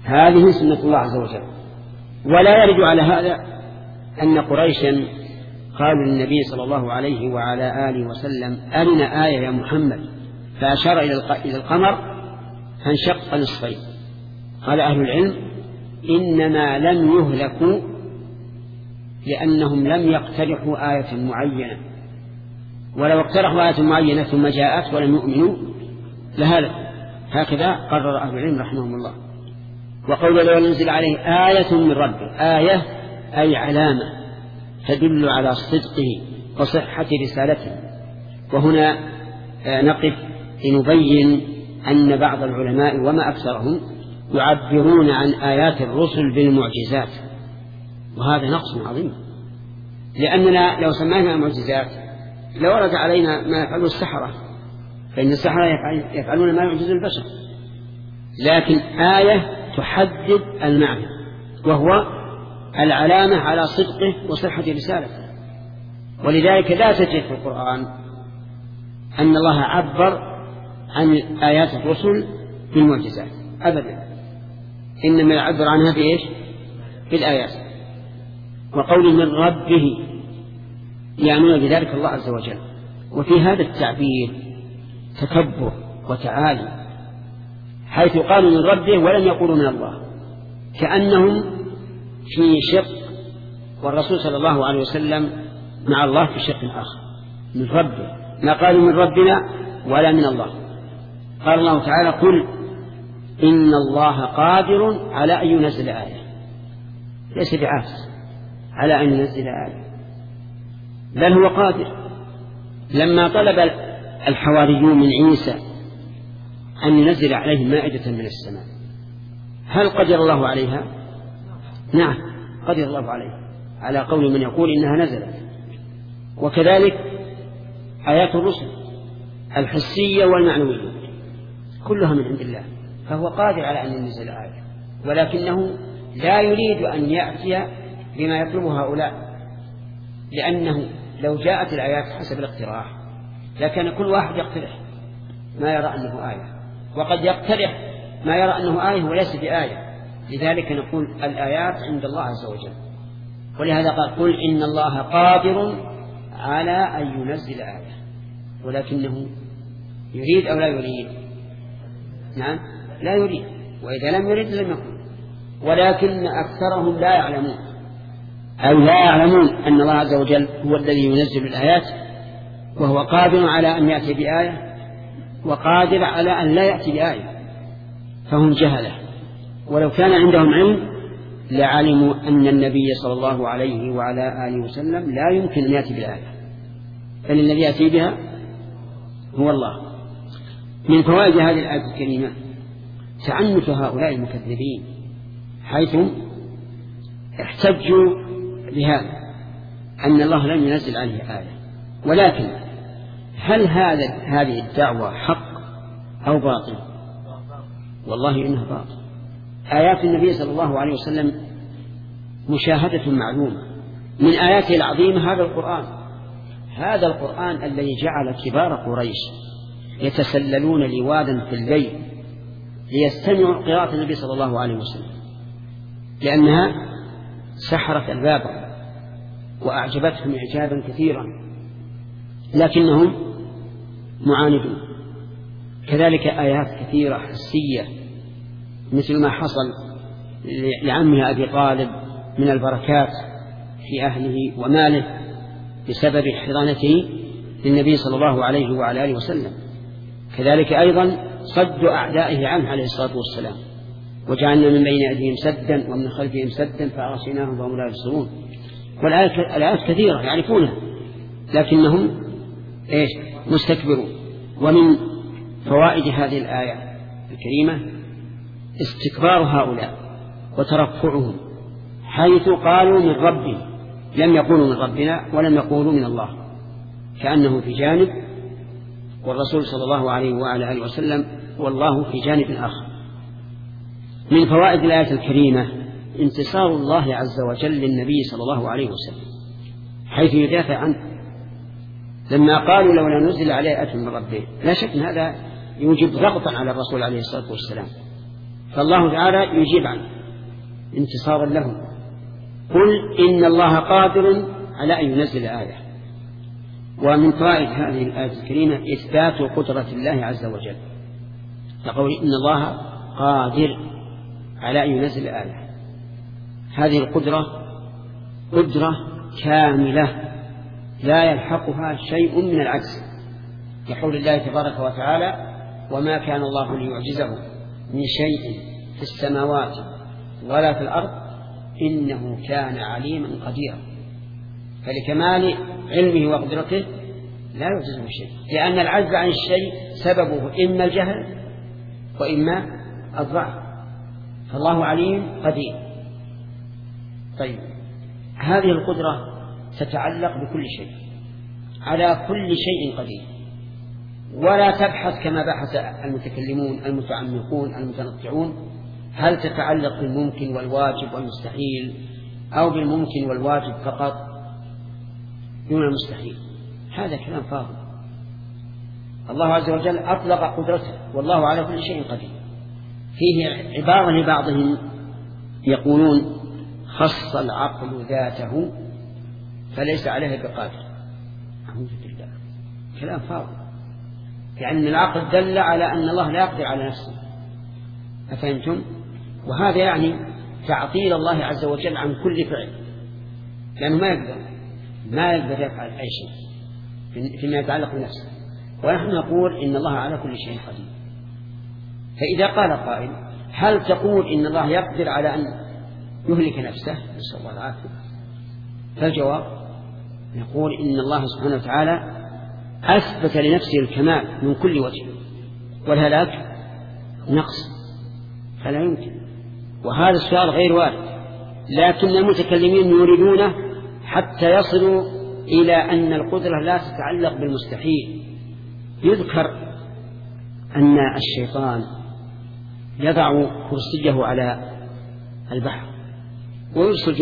هذه سنة الله عز وجل. ولا يرد على هذا أن قريشا قالوا للنبي صلى الله عليه وعلى آله وسلم أرنا آية يا محمد، فأشار إلى القمر فانشق نصفين. قال أهل العلم إنما لم يهلكوا لأنهم لم يقترحوا آية معينة، ولو اقترحوا آية معينة ثم جاءت ولم يؤمنوا لهلكوا. هكذا قرر أهل العلم رحمهم الله. وقول لو نزل عليه آية من ربه، آية أي علامة تدل على صدقه وصحة رسالته. وهنا نقف لنبين أن بعض العلماء وما أكثرهم يعبرون عن آيات الرسل بالمعجزات، وهذا نقص عظيم، لأننا لو سمعنا معجزات لورد علينا ما يفعله السحرة، فإن السحرة يفعلون ما يعجز البشر. لكن آية تحدد المعنى، وهو العلامة على صدقه وصحة رسالته. ولذلك لا تجد في القرآن أن الله عبر عن آيات الرسل بالمعجزات أبدا، إنما يعبر عنها بإيش؟ بالآيات. وقول من ربه يعنون بذلك الله عز وجل. وفي هذا التعبير تكبر وتعالي، حيث قالوا من ربه ولم يقولوا من الله، كأنهم في شق والرسول صلى الله عليه وسلم مع الله في شق آخر. من ربه، ما قالوا من ربنا ولا من الله. قال الله تعالى قل إن الله قادر على أن ينزل آية، ليس بعاجز على أن ينزل آية، بل هو قادر. لما طلب الحواريون من عيسى أن ينزل عليهم مائدة من السماء، هل قدر الله عليها؟ نعم قدر الله عليها، على قول من يقول إنها نزلت. وكذلك آيات الرسل الحسية والمعنوية كلها من عند الله، فهو قادر على أن ينزل آية، ولكنه لا يريد أن يأتي بما يطلبه هؤلاء، لأنه لو جاءت الآيات حسب الاقتراح لكان كل واحد يقترح ما يرى أنه آية، وقد يقترح ما يرى أنه آية وليس بآية. لذلك نقول الآيات عند الله عز وجل. ولهذا قال قل إن الله قادر على أن ينزل آية، ولكنه يريد أو لا يريد؟ نعم لا يريد، وإذا لم يريد لم يكن. ولكن أكثرهم لا يعلمون، أو لا يعلمون أن الله عز وجل هو الذي ينزل الآيات، وهو قادر على أن يأتي بآية وقادر على أن لا يأتي بآية، فهم جهلة. ولو كان عندهم علم لعلموا أن النبي صلى الله عليه وعلى آله وسلم لا يمكن أن يأتي بالآية، بل الذي يأتي بها هو الله. من فوائد هذه الآية الكريمة تعنت هؤلاء المكذبين، حيث احتجوا بهذا أن الله لم ينزل عليه آية. ولكن هل هذه الدعوة حق أو باطل؟ والله إنها باطل. آيات النبي صلى الله عليه وسلم مشاهدة معلومة، من آياته العظيمة هذا القرآن الذي جعل كبار قريش يتسللون لوادا في الليل ليستمعوا قراءة النبي صلى الله عليه وسلم، لأنها سحرت الباب وأعجبتهم إعجابا كثيرا، لكنهم معاندون. كذلك آيات كثيرة حسية، مثل ما حصل لعمه أبي طالب من البركات في أهله وماله بسبب حضانته للنبي صلى الله عليه وعلى آله وسلم. كذلك أيضا صد أعدائه عنه عليه الصلاة والسلام، وجعلنا من بين أيديهم سدا ومن خلفهم سدا فأغشيناهم فهم لا يبصرون. والآيات كثيرة يعرفونها لكنهم مستكبرون. ومن فوائد هذه الآية الكريمة استكبار هؤلاء وترفعهم، حيث قالوا من ربي، لم يقولوا من ربنا ولم يقولوا من الله، كأنه في جانب والرسول صلى الله عليه وعلى آله وسلم والله في جانب آخر. من فوائد الآية الكريمة انتصار الله عز وجل للنبي صلى الله عليه وسلم، حيث يدافع عنه لما قالوا لولا نزل عليه آية من ربه. لا شك أن هذا يوجب ضغطا على الرسول عليه الصلاة والسلام، فالله تعالى يجيب عنه انتصارا له. قل إن الله قادر على أن ينزل آية. ومن فوائد هذه الآية الكريمة إثبات قدرة الله عز وجل، يقول إن الله قادر على أن ينزل آية. هذه القدرة قدرة كاملة لا يلحقها شيء من العجز، يقول الله تبارك وتعالى وما كان الله ليعجزه من شيء في السماوات ولا في الأرض إنه كان عليما قديرا. فلكمال علمه وقدرته لا يعجزه شيء، لأن العجز عن الشيء سببه إما الجهل وإما الضعف، فالله عليم قدير. طيب هذه القدرة تتعلق بكل شيء، على كل شيء قدير، ولا تبحث كما بحث المتكلمون المتعمقون المتنطعون هل تتعلق بالممكن والواجب والمستحيل أو بالممكن والواجب فقط دون المستحيل. هذا كلام فاضل. الله عز وجل أطلق قدرته والله على كل شيء قدير. فيه عبارة لبعضهم يقولون خص العقل ذاته فليس عليه بقادر. أعوذ بالله، كلام فاضل، لأن العقل دل على أن الله لا يقدر على نفسه. أفهمتم؟ وهذا يعني تعطيل الله عز وجل عن كل فعل، لأنه ما يقدر يفعل أي شيء فيما يتعلق بنفسه، ونحن نقول إن الله على كل شيء قدير. فإذا قال قائل هل تقول إن الله يقدر على أن يهلك نفسه؟ نسأل الله العافية. فالجواب نقول إن الله سبحانه وتعالى أثبت لنفسه الكمال من كل وجه، والهلاك نقص فلا يمكن، وهذا السؤال غير وارد. لكن المتكلمين يريدونه حتى يصلوا إلى أن القدرة لا تتعلق بالمستحيل. يذكر أن الشيطان يضع كرسيه على البحر ويرسل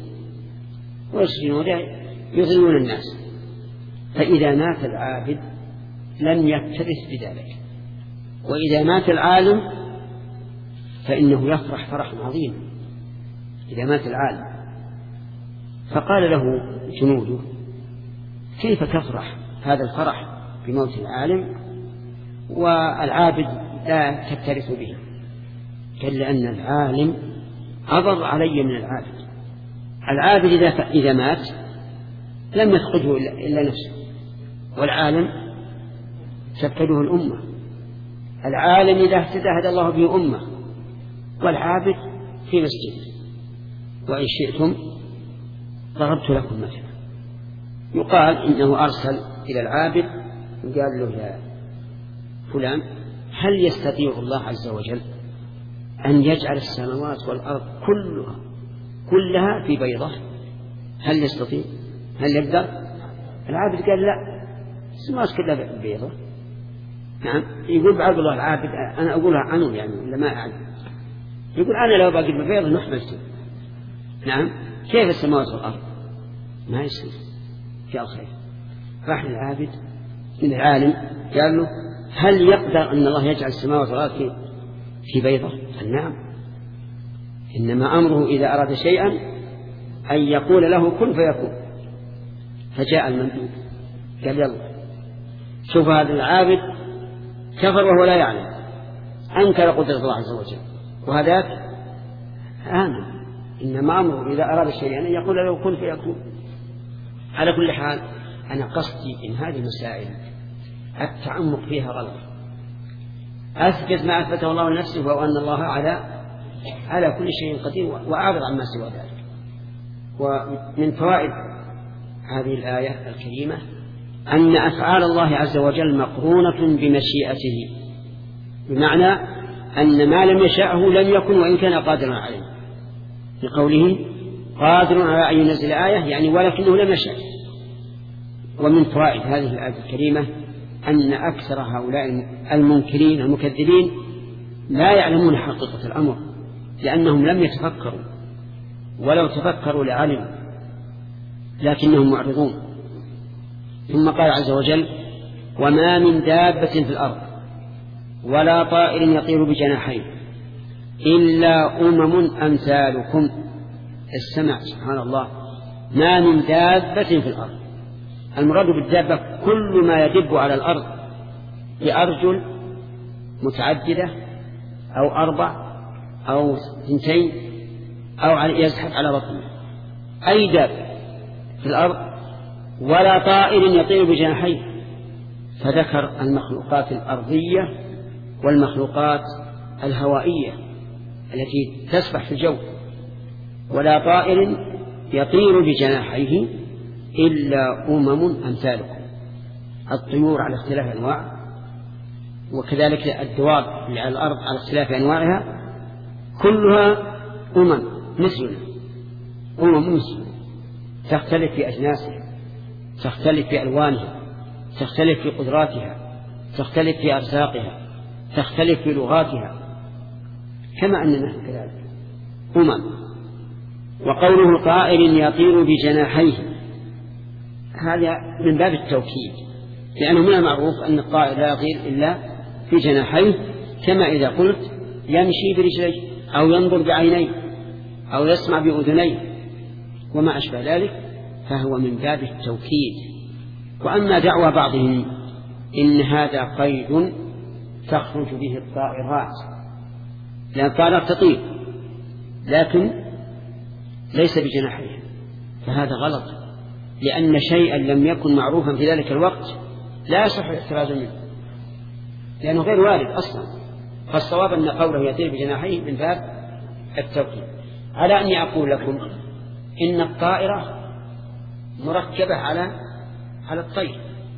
جنوده يضلون الناس، فإذا مات العابد لم يكترث بذلك، وإذا مات العالم فإنه يفرح فرحا عظيما. إذا مات العالم فقال له جنوده كيف تفرح هذا الفرح بموت العالم والعابد لا تكترث به؟ قال لأن العالم أضر علي من العابد. العابد إذا مات لم يفقده إلا نفسه، والعالم تفقده الأمة. العالم إذا اهتدى هدى الله به أمة، والعابد في مسجد. وإن شئتم ضربت لكم مثلا، يقال إنه أرسل إلى العابد وقال له يا فلان هل يستطيع الله عز وجل أن يجعل السماوات والأرض كلها في بيضة؟ هل يستطيع؟ هل يقدر؟ العابد قال لا، السماوات كلها في بيضة. نعم. يقول بعض الله العابد أنا أقولها عنه يعني لما أعلم، يقول أنا لو باقي ببيضة نحملته. نعم. كيف السماوات والأرض؟ ما يصير في الخير. راح للعابد من العالم قال له هل يقدر أن الله يجعل السماوات والأرض في بيضة؟ قال نعم، إنما أمره إذا أراد شيئا أن يقول له كن فيكون. فجاء المندوب قال يلا شوف هذا العابد كفر وهو لا يعلم، أنكر قدرة الله عز وجل، وهذاك آمن. إنما أمره إذا أراد شيئا أن يقول له كن فيكون. على كل حال أنا قصدي إن هذه المسائل التعمق فيها غلط. أثبت ما أثبته الله لنفسه، وهو أن الله على كل شيء قدير وأعرض عما سوى ذلك. ومن فوائد هذه الآية الكريمة أن أفعال الله عز وجل مقرونة بمشيئته، بمعنى أن ما لم يشاءه لم يكن وإن كان قادرا عليه، لقوله قادر على أن ينزل آية يعني ولكنه لم يشاء. ومن فوائد هذه الآية الكريمة أن أكثر هؤلاء المنكرين المكذبين لا يعلمون حقيقة الأمر، لأنهم لم يتفكروا، ولو تفكروا لعلموا، لكنهم معرضون. ثم قال عز وجل وما من دابة في الأرض ولا طائر يطير بجناحين إلا أمم أمثالكم. السمع سبحان الله ما من دابة في الأرض. المراد بالدابة كل ما يدب على الأرض بأرجل متعددة أو 4 أو 2 أو يزحف على بطنه، أي دابة في الأرض، ولا طائر يطير بجناحيه. فذكر المخلوقات الأرضية والمخلوقات الهوائية التي تسبح في الجو. ولا طائر يطير بجناحيه إلا أمم أمثالكم. الطيور على اختلاف أنواع، وكذلك الدواب اللي على الأرض على اختلاف أنواعها، كلها مثلنا، مثلنا، تختلف في أجناسها، تختلف في ألوانها، تختلف في قدراتها، تختلف في أرزاقها، تختلف في لغاتها، كما أننا كذلك وقوله طائر يطير بجناحيه هذا من باب التوكيد، لأنه من المعروف أن الطائر لا يطير إلا في جناحيه، كما إذا قلت يمشي برجليه أو ينظر بعينيه أو يسمع بأذنيه وما أشبه ذلك، فهو من باب التوكيد. وأما دعوى بعضهم إن هذا قيد تخرج به الطائرات، لأن الطائرات تطير لكن ليس بجناحيه، فهذا غلط، لأن شيئا لم يكن معروفا في ذلك الوقت لا يصح الاحتراز منه، لأنه غير وارد أصلا. فالصواب أن قوله يطير بجناحيه من باب التوكيد. على أني أقول لكم إن الطائرة مركبة على الطير،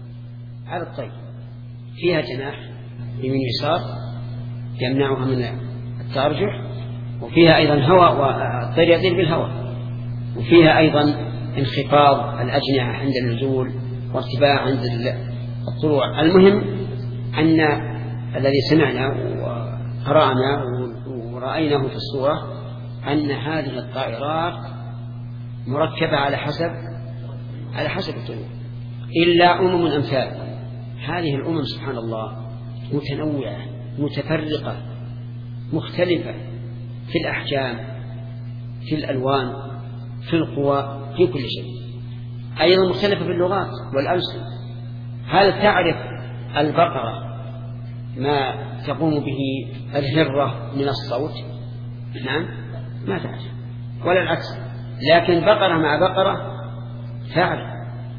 فيها جناح يمين يسار يمنعها من التأرجح، وفيها أيضا هواء والطير يطير بالهواء، وفيها أيضا انخفاض الأجنحة عند النزول وارتفاع عند الطلوع. المهم أن الذي سمعنا وقرأنا ورأيناه في الصورة أن هذه الطائرات مركبة على حسب الطيور. إلا أمم أمثالكم. هذه الأمم سبحان الله متنوعة متفرقة مختلفة في الأحجام، في الألوان، في القوى، في كل شيء، أيضا مختلفة في اللغات والألسن. هل تعرف البقرة ما تقوم به الهرة من الصوت؟ نعم ما تعرف، ولا العكس، لكن بقرة مع بقرة تعرف،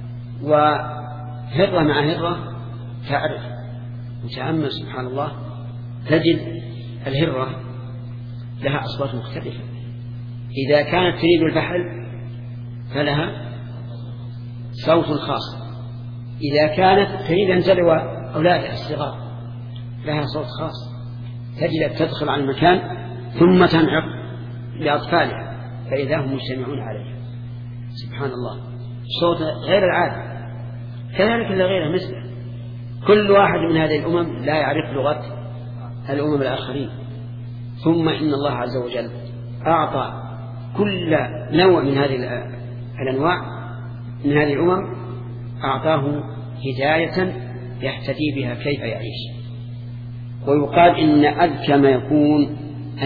وهرة مع هرة تعرف. وتأمل سبحان الله تجد الهرة لها أصوات مختلفة، إذا كانت تريد الفحل فلها صوت خاص، إذا كانت تريد أن تدعو أولادها الصغار لها صوت خاص، تجد تدخل على المكان ثم تنعق لأطفالها فإذا هم مجتمعون عليها. سبحان الله صوت غير العادي. كذلك اللي غيره مثله، كل واحد من هذه الأمم لا يعرف لغة الأمم الآخرين. ثم إن الله عز وجل أعطى كل نوع من هذه الأنواع من هذه الأمم أعطاه هداية يهتدي بها كيف يعيش. ويقال إن أذكى ما يكون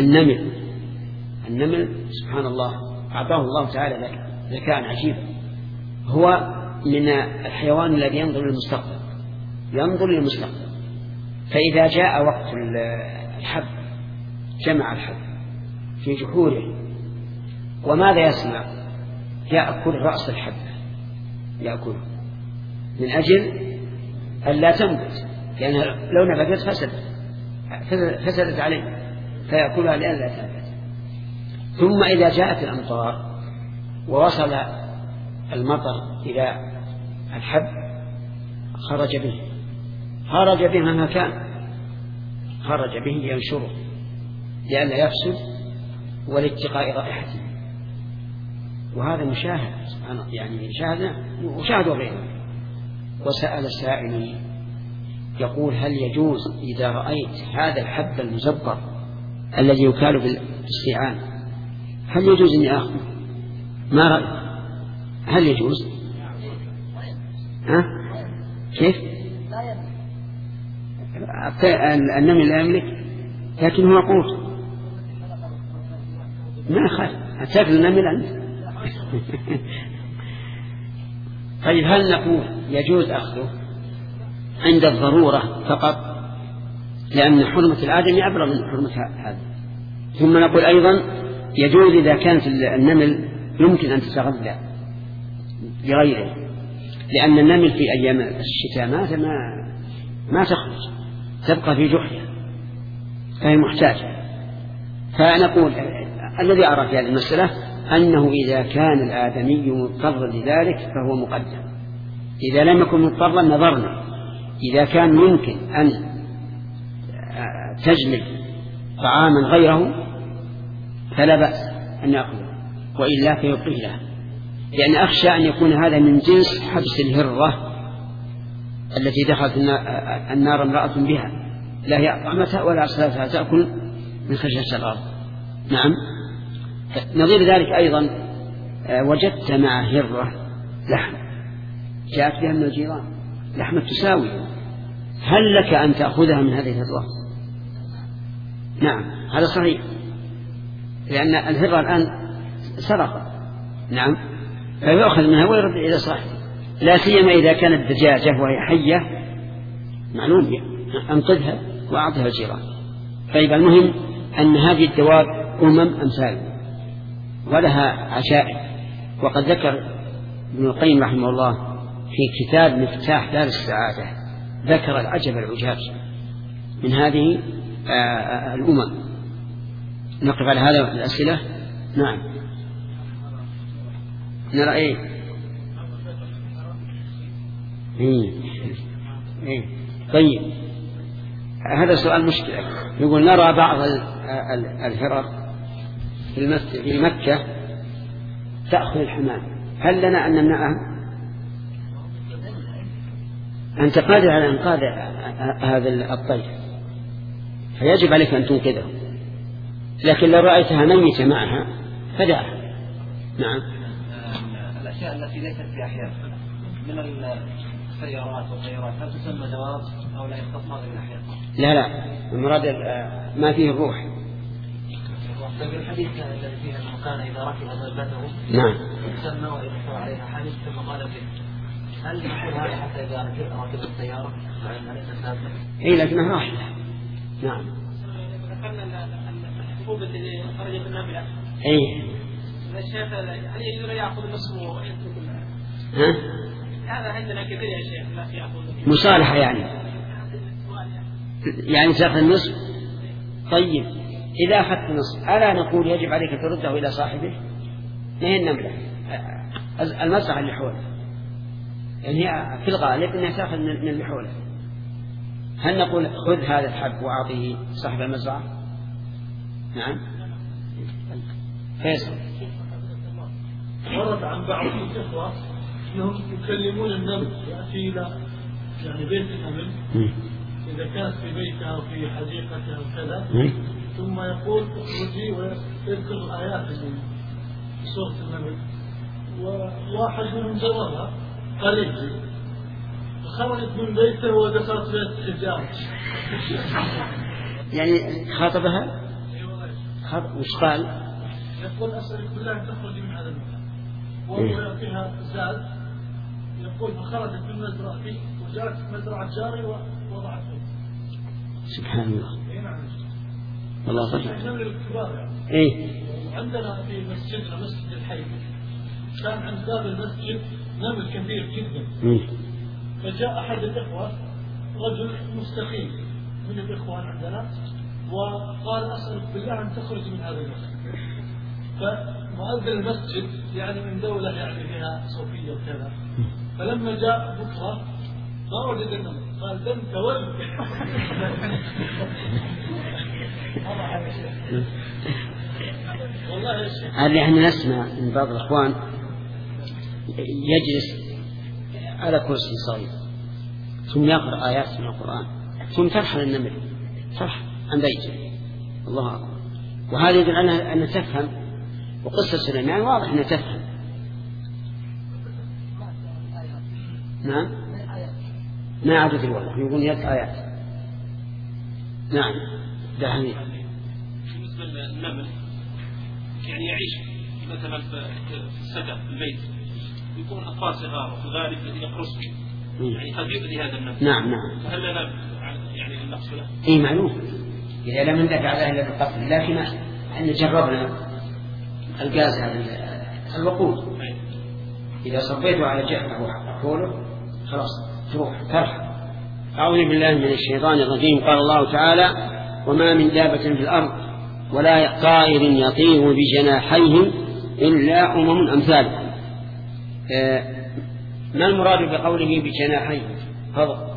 النمل سبحان الله أعطاه الله تعالى ذكاء عجيبا، هو من الحيوان الذي ينظر للمستقبل، فإذا جاء وقت الحب جمع الحب في جحوره، وماذا يصنع؟ يأكل رأس الحب، يأكله من أجل أن لا تنبت، لأن لو نبتت فسدت عليه، فيأكلها لأن لا تنبت. ثم إذا جاءت الأمطار ووصل المطر إلى الحب خرج به مهما كان، خرج به ينشره لئلا يفسد ولاتقاء رائحته. وهذا مشاهد سبحان الله، يعني شاهدوا غيره. وسأل السائل يقول هل يجوز إذا رأيت هذا الحب المزبر الذي يكال بالاستيعان هل يجوز أن أخذه؟ ما رأيك؟ هل يجوز؟ كيف؟ النمل لا يملك، لكن هو قوت. ما يخالف تأكل النمل أنت. طيب هل نقول يجوز أخذه عند الضرورة فقط لأن حرمة الآدمي أبرأ من حرمة هذا؟ ثم نقول أيضا يجوز إذا كانت النمل يمكن أن تتغذى بغيره، لأن النمل في أيام الشتاء ما تخرج، تبقى في جحرها فهي محتاجة. فنقول الذي أرى في هذه المسألة أنه إذا كان الآدمي مضطرا لذلك فهو مقدم، إذا لم يكن مضطرا نظرنا، إذا كان يمكن أن تجلب طعاما غيره فلا بأس أن يأخذه، وإلا فيبقيه له، لأن أخشى أن يكون هذا من جنس حبس الهرة التي دخلت النار امرأة بها لا هي طعمتها ولا أصلتها تأكل من خشاشة الأرض. نعم. نظير ذلك أيضا وجدت مع هرة لحم جاءت بها من الجيران لحمة تساوي، هل لك أن تأخذها من هذه الهرة؟ نعم هذا صحيح، لأن الهرة الآن سرقت. نعم فيأخذ منها ويرد إلى صاحبه، لا سيما إذا كانت دجاجة وهي حية معلوم أنقذها وأعطها الجيران. طيب المهم أن هذه الدواب أمثال ولها عشائر، وقد ذكر ابن القيم رحمه الله في كتاب مفتاح دار السعادة ذكر العجب العجاب من هذه الأمم. نقف على هذا الأسئلة. نعم نرى إيه طيب هذا سؤال مشكلة. يقول نرى بعض الهرر في مكة تأخذ الحمام، هل لنا أن نمنعها؟ أنت قادر على إنقاذ هذا الطير فيجب عليك أن تنقذه، لكن لو رأيتها ميتة معها فدعها. نعم. الأشياء التي ليست في أحياء من السيارات والطيارات هل تسمى دواب أو لا يختص هذا من أحياء؟ لا المراد ما فيه الروح. طيب الحديث الذي فيه أنه كان إذا ركب ضيفته نعم سمى وإذا استوى عليها حديث ثم قال به، هل نقول هذا حتى إذا ركب السيارة فإن ليس ثابتا؟ إيه لكنها راحلة. نعم. ذكرنا الحبوب التي خرجت النابلة. إيه. الشيخ هل يجوز يأخذ النصف ويترك هذا عندنا كثير يا شيخ لا يأخذ مصالحة يعني تأخذ النصف. طيب إذا أخذت النصف ألا نقول يجب عليك ترده إلى صاحبه؟ ما هي النملة المزرعة اللي حوله، يعني هي في الغالب أنها تأخذ من اللي حوله، هل نقول خذ هذا الحب وأعطيه صاحب المزرعة؟ نعم. فيصل ورد عن بعض الإخوة أنهم يكلمون النمل يأتي إلى يعني بيت النمل إذا كانت في بيتها أو في حديقتها أو كذا، ثم يقول اخرجي ويذكر آيات من سورة النمل، وواحد منهم جربها قريبي فخرجت من بيته ودخلت بيت حجاب. يعني خاطبها وش قال؟ يقول أسألك بالله أن تخرجي من هذا المكان، وهو يعطيها زاد، يقول فخرجت من مزرعتي وجاءت مزرعة جاري ووضعت فيه. سبحان الله. الله صحيح. النمل الكبار يعني. إيه. عندنا في مسجدنا مسجد الحي كان عند باب المسجد نمل كبير جدا. فجاء أحد الإخوة رجل مستقيم من الإخوان عندنا وقال أسألك بالله أن تخرج من هذا المسجد. فمؤذن المسجد يعني من دولة يعني فيها صوفية وكذا، فلما جاء بكرة ما وجد النمل قال دم تولد. والله يا شيخ هذه احنا نسمع من بعض الأخوان يجلس على كرسي صغير ثم يقرأ آيات من القرآن ثم ترحل النمل صح عن بيته. الله أكبر. وهذا يدل على أن تفهم، وقصة سليمان واضح أنها تفهم. نعم ما عدد والله يقول يد آيات. نعم ده حميد. بالنسبة للنمل يعني يعيش مثلا في السكن في البيت يكون أطفال صغار وفي الغالب الذي يقرص يعني قد يؤذي هذا النفس. نعم نعم. فهل لنا يعني النقص له؟ إيه معلوم إذا لم ندفع على إلا بالقتل، لكن أن جربنا الغاز على الوقود إذا صبيته على جهة أو حوله خلاص تروح ترحل. أعوذ بالله من الشيطان الرجيم. قال الله تعالى: وما من دابة في الأرض ولا طائر يطير بجناحيه إلا أمم أمثالكم. ما المراد بقوله بجناحيه؟ فضل.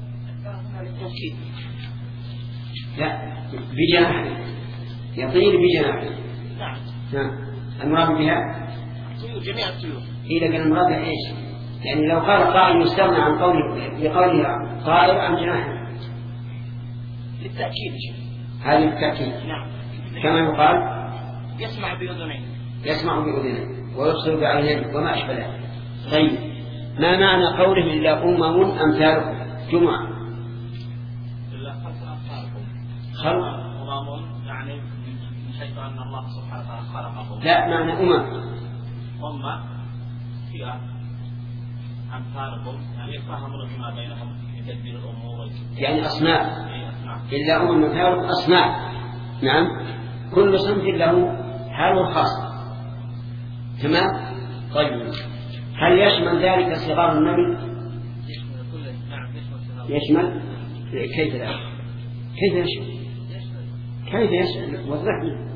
لا، بجناحيه يطير بجناحيه. نعم. المراد بها جميع الطيور. إذا كان المراد إيش؟ يعني لو قال قائل يستغنى عن قوله طائر عن جناحه للتأكيد. هذا التأكيد. نعم. كما يقال يسمع بأذنين. يسمع بأذنين ويبصر بعينين وما أشبه ذلك. طيب، ما معنى قوله إلا أمم أمثالكم؟ جمعة. إلا خلق. أمم يعني من حيث أن الله سبحانه وتعالى خلقهم. لا، معنى أمة فئة أمثالكم يعني يفهمون فيما بينهم في تدبير الأمور. يعني أصناف. إلا أمم أمثالكم أصناف. نعم. كل صنف له حاله الخاص. تمام. طيب، هل يشمل ذلك صغار النمل؟ يشمل كله. نعم يشمل. كيف لا؟ كيف يشمل؟ كيف يشمل؟ وضح لي.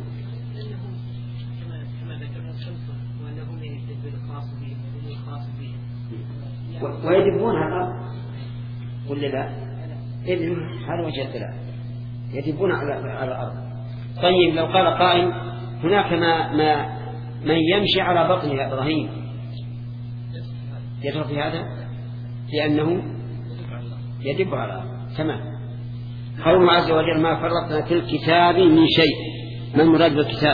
كما ذكرنا صنفا وأنهم من التدبير الخاص بهم وهم الخاص بهم. ويدبون على الأرض ولا لا؟ إذن هذا وجه الدلالة، يدبون على الأرض. طيب، لو قال قائل هناك من يمشي على بطنه يا إبراهيم، يدخل في هذا لأنه يدب على الأرض. تمام. قوله عز وجل: ما فرطنا في الكتاب من شيء. ما المراد بالكتاب؟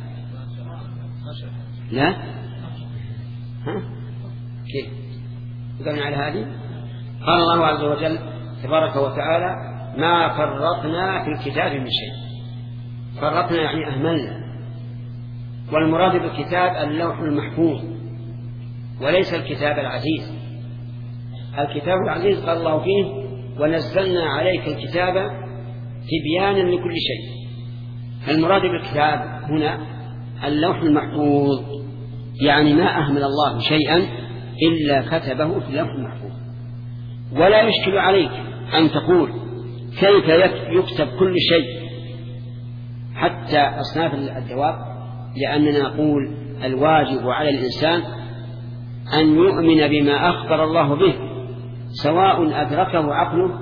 لا. ها؟ كيف قلنا على هذه؟ قال الله عز وجل تبارك وتعالى: ما فرطنا في الكتاب من شيء. فرطنا يعني أهملنا، والمراد بالكتاب اللوح المحفوظ وليس الكتاب العزيز. الكتاب العزيز قال الله فيه: ونزلنا عليك الكتاب تبيانا لكل شيء. المراد بالكتاب هنا اللوح المحفوظ، يعني ما أهمل الله شيئا إلا كتبه في اللوح المحفوظ. ولا يشكل عليك أن تقول كيف يكتب كل شيء حتى أصناف الدواب، لأننا نقول الواجب على الإنسان أن يؤمن بما أخبر الله به، سواء أدركه عقله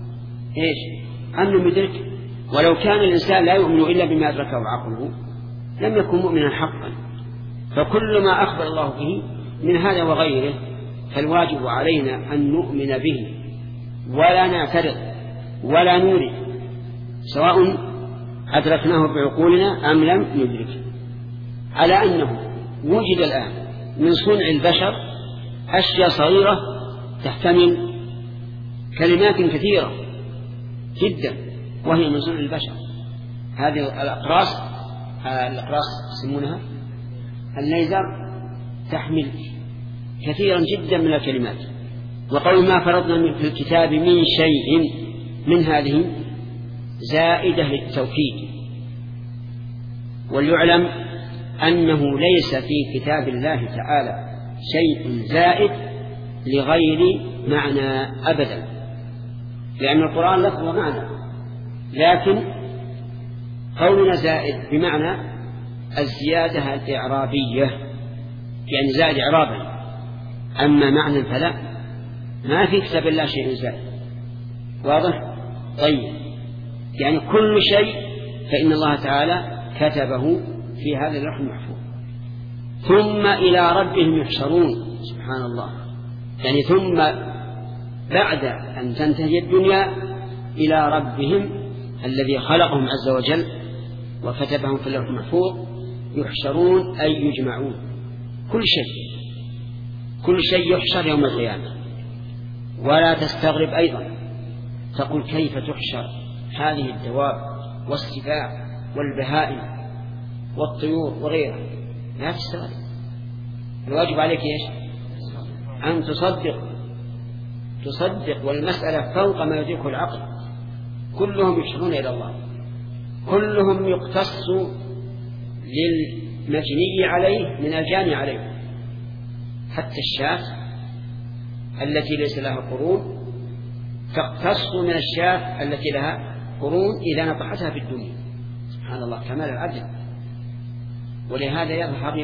أم لم يدركه. ولو كان الإنسان لا يؤمن إلا بما أدركه عقله لم يكن مؤمنا حقا. فكل ما أخبر الله به من هذا وغيره فالواجب علينا أن نؤمن به ولا نعترض ولا نورد، سواء أدركناه بعقولنا أم لم ندركه. على أنه وجد الآن من صنع البشر أشياء صغيرة تحتمل كلمات كثيرة جدا وهي من صنع البشر. هذه الأقراص يسمونها الليزر تحمل كثيرا جدا من الكلمات. وقول ما فرضنا في الكتاب من شيء من هذه زائدة للتوكيد. وليعلم أنه ليس في كتاب الله تعالى شيء زائد لغير معنى أبدا، لأن القرآن لفظ ومعنى، لكن قولنا زائد بمعنى الزيادة الإعرابية، يعني زائد إعرابا. أما معنى فلا، ما في كتاب الله شيء زائد. واضح؟ طيب، يعني كل شيء فإن الله تعالى كتبه في هذا اللوح المحفوظ. ثم إلى ربهم يحشرون. سبحان الله. يعني ثم بعد أن تنتهي الدنيا إلى ربهم الذي خلقهم عز وجل وكتبهم في اللوح المحفوظ يحشرون أي يجمعون. كل شيء يحشر يوم القيامة. ولا تستغرب أيضا تقول كيف تحشر هذه الدواب والسباع والبهائم والطيور وغيرها لا تستغرب. الواجب عليك إيش؟ أن تصدق والمسألة فوق ما يدركه العقل. كلهم يشيرون إلى الله، كلهم يقتص للمجني عليه من الجاني عليه. حتى الشاة التي ليس لها قرون تقتص من الشاة التي لها قرون إذا نطحتها في الدنيا. سبحان الله، كمال العدل. ولهذا يظهر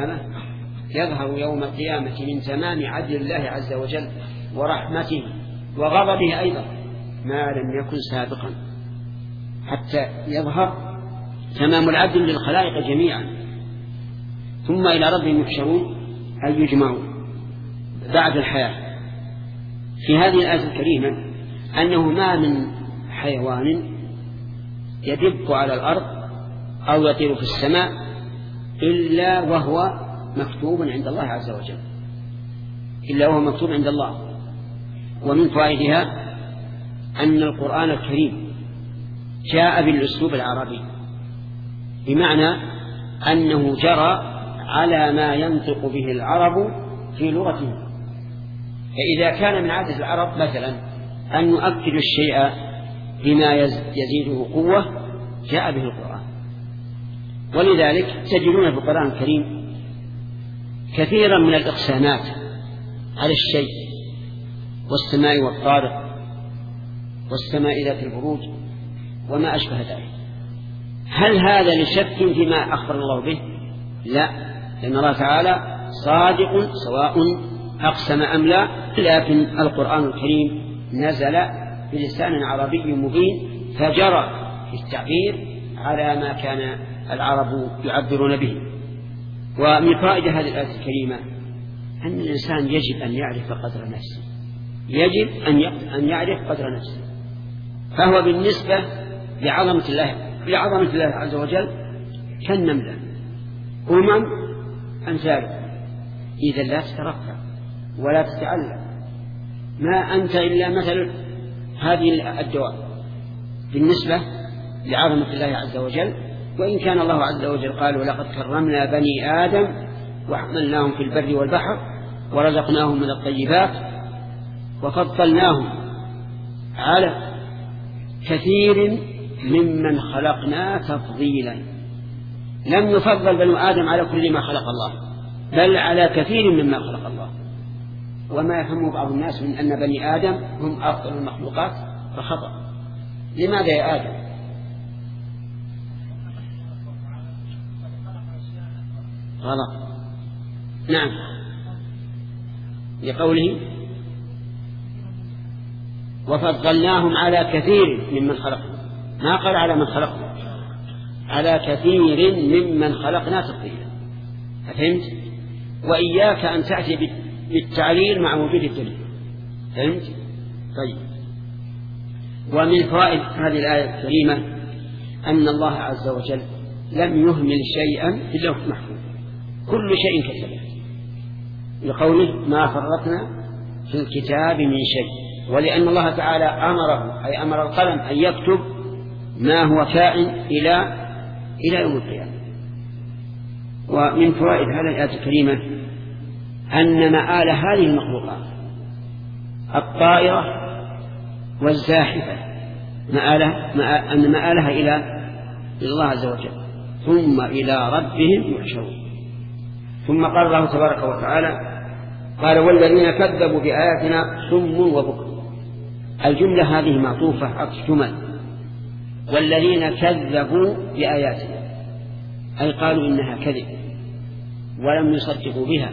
يوم القيامة من تمام عدل الله عز وجل ورحمته وغضبه أيضا ما لم يكن سابقا، حتى يظهر تمام العدل للخلائق جميعا. ثم إلى ربهم يحشرون أي يجمعون بعد الحياة. في هذه الآية الكريمة أنه ما من حيوان يدب على الأرض أو يطير في السماء إلا وهو مكتوب عند الله عز وجل، إلا وهو مكتوب عند الله. ومن فوائدها أن القرآن الكريم جاء بالأسلوب العربي، بمعنى أنه جرى على ما ينطق به العرب في لغتهم. فإذا كان من عادة العرب مثلا أن يؤكد الشيء بما يزيده قوة جاء به القرآن. ولذلك تجدون في القرآن الكريم كثيرا من الإقسامات على الشيء، والسماء والطارق والسماء ذات البروج وما أشبه ذلك. هل هذا لشك فيما أخبر الله به؟ لا، لأن الله تعالى صادق سواء أقسم أم لا. لكن القرآن الكريم نزل بلسان عربي مبين فجرى في التعبير على ما كان العرب يعبرون به. ومن فائدة هذه الآية الكريمة أن الإنسان يجب أن يعرف قدر نفسه، يجب أن يعرف قدر نفسه. فهو بالنسبة لعظمة الله عز وجل كالنملة أمثاله، إذا لا تترفع ولا تتعلم، ما أنت إلا مثل هذه الدواب بالنسبة لعظمة الله عز وجل. وإن كان الله عز وجل قال ولقد كرمنا بني آدم وحملناهم في البر والبحر ورزقناهم من الطيبات وفضلناهم على كثير ممن خلقنا تفضيلا. لم يفضل بنو آدم على كل ما خلق الله، بل على كثير مما خلق الله. وما يفهم بعض الناس من أن بني آدم هم أفضل المخلوقات فخطأ. لماذا يا آدم؟ غلط. نعم، لقوله وفضلناهم على كثير ممن خلقنا، ما قال على من خلقنا، على كثير ممن خلقنا تفضيلا. فهمت؟ وإياك أن تأتي بالتعليل مع وجود الدليل. فهمت؟ طيب. ومن فوائد هذه الآية الكريمة أن الله عز وجل لم يهمل شيئا في اللوح المحفوظ، كل شيء كتبه، لقوله ما فرطنا في الكتاب من شيء. ولأن الله تعالى أمره، أي أمر القلم أن يكتب ما هو كائن إلى يوم القيامة. ومن فوائد هذه الآية الكريمة أن مآل هذه المخلوقات الطائرة والزاحفة أن مآلها إلى الله عز وجل، ثم إلى ربهم يحشرون. ثم قال الله تبارك وتعالى قال والذين كذبوا بآياتنا صم وبكم. الجملة هذه معطوفة عطف جمل، والذين كذبوا بآياتنا أي قالوا إنها كذب ولم يصدقوا بها،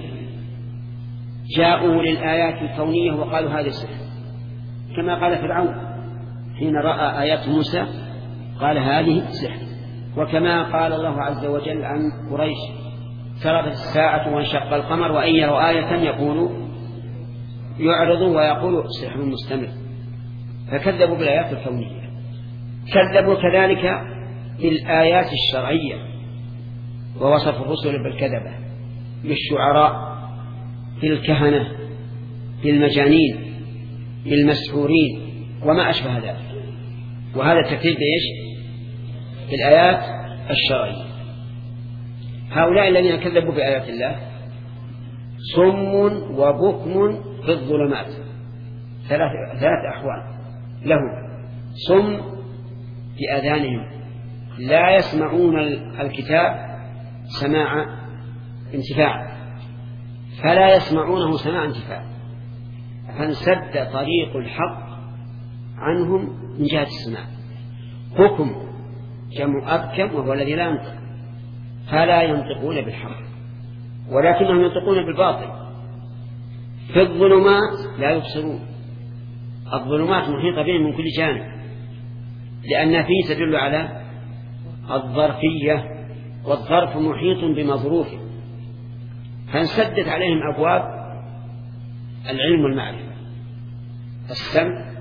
جاءوا للآيات الكونية وقالوا هذا سحر، كما قال فرعون حين رأى آيات موسى قال هذه سحر. وكما قال الله عز وجل عن قريش اقتربت الساعة وانشق القمر وإن يروا آية يعرضوا ويقولوا سحر مستمر. فكذبوا بالآيات الكونية. كذبوا كذلك بالآيات الشرعية ووصف الرسل بالكذبة، بالشعراء، بالكهنة، بالمجانين، بالمسحورين وما أشبه ذلك. وهذا تكذيب بإيش؟ بالآيات الشرعية. هؤلاء الذين كذبوا بآيات الله صم وبكم في الظلمات، ثلاث أحوال لهم: صم في آذانهم لا يسمعون الكتاب سماع انتفاع، فلا يسمعونه سماع انتفاع، فانسد طريق الحق عنهم من جهة السماع. بكم جمع أبكم وهو الذي لا ينطق، فلا ينطقون بالحق ولكنهم ينطقون بالباطل. في الظلمات لا يبصرون، الظلمات محيطة بهم من كل جانب، لأن فيه تدل على الظرفية، والظرف محيط بمظروفه، فانسدت عليهم أبواب العلم والمعرفة: السمع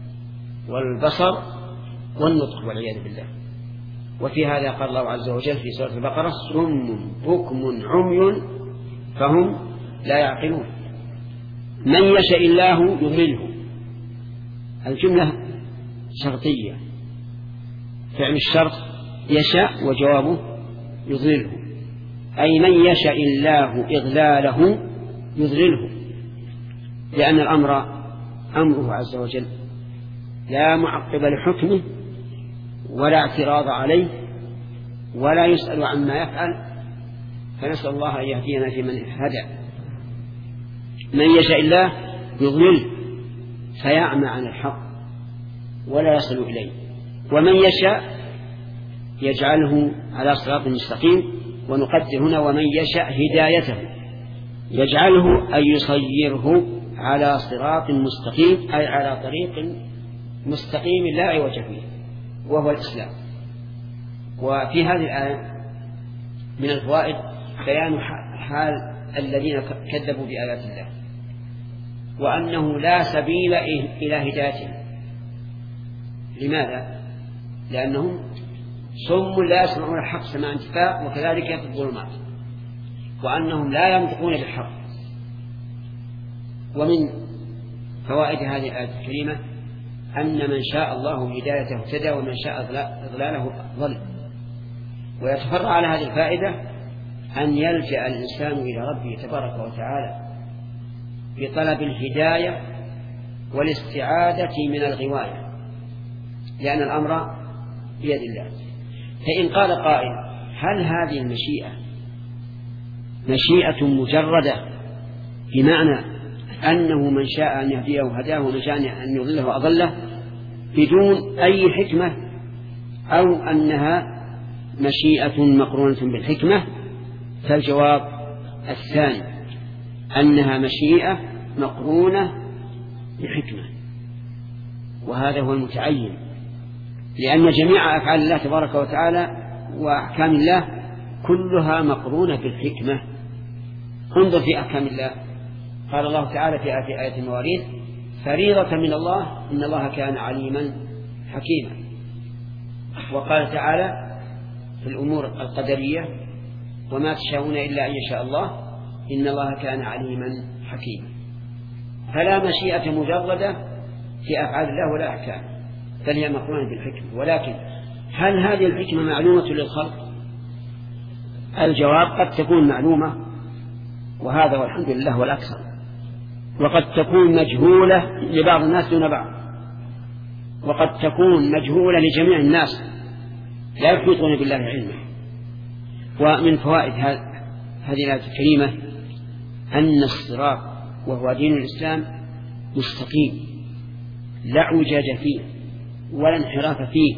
والبصر والنطق والعياذ بالله. وفي هذا قال الله عز وجل في سورة البقرة: صم بكم عمي فهم لا يعقلون. من يشاء الله يضلله، الجملة شرطية، فعل الشرط يشاء وجوابه يضلله، أي من يشاء الله إضلاله يضلله، لأن الأمر أمره عز وجل لا معقب لحكمه ولا اعتراض عليه ولا يسأل عما يفعل، فنسأل الله أن يهدينا في من هدى. من يشاء الله يضلله فيعمى عن الحق ولا يصل إليه، ومن يشاء يجعله على صراط مستقيم. ونقدر هنا: ومن يشاء هدايته يجعله أي يصيره على صراط مستقيم، أي على طريق مستقيم لا عوج فيه وهو الإسلام. وفي هذه الآية من الفوائد بيان حال الذين كذبوا بآيات الله، وأنه لا سبيل إلى هدايتهم. لماذا؟ لأنهم صم لا يسمعون الحق سماع انتفاع، وكذلك في الظلمات، وأنهم لا ينطقون بالحق. ومن فوائد هذه الآية الكريمة أن من شاء الله هدايته اهتدى، ومن شاء إضلاله ضل. ويتفرع على هذه الفائدة أن يلجأ الإنسان إلى ربه تبارك وتعالى بطلب الهداية والاستعادة من الغواية، لأن الأمر بيد الله. فإن قال قائل: هل هذه المشيئة مشيئة مجردة بمعنى أنه من شاء أن يهديه هداه ومن شاء أن يضله أضله بدون أي حكمة، أو أنها مشيئة مقرونة بالحكمة؟ فالجواب الثاني، أنها مشيئة مقرونة بحكمة، وهذا هو المتعين، لأن جميع أفعال الله تبارك وتعالى وأحكام الله كلها مقرونة بالحكمة. انظر في أحكام الله، قال الله تعالى في آية المواريث: فريضة من الله إن الله كان عليما حكيما. وقال تعالى في الأمور القدرية: وما تشاءون إلا أن يشاء الله إن الله كان عليما حكيما. فلا مشيئة مجردة في أفعال الله ولا أحكام، بل هي مقرونة بالحكمة. ولكن هل هذه الحكمة معلومة للخلق؟ الجواب: قد تكون معلومة، وهذا والحمد لله والأكثر، وقد تكون مجهولة لبعض الناس دون بعض، وقد تكون مجهولة لجميع الناس لا يحيطون بالله علما. ومن فوائد هذه الآية الكريمة أن الصراط وهو دين الإسلام مستقيم لا اعوجاج فيه ولا انحراف فيه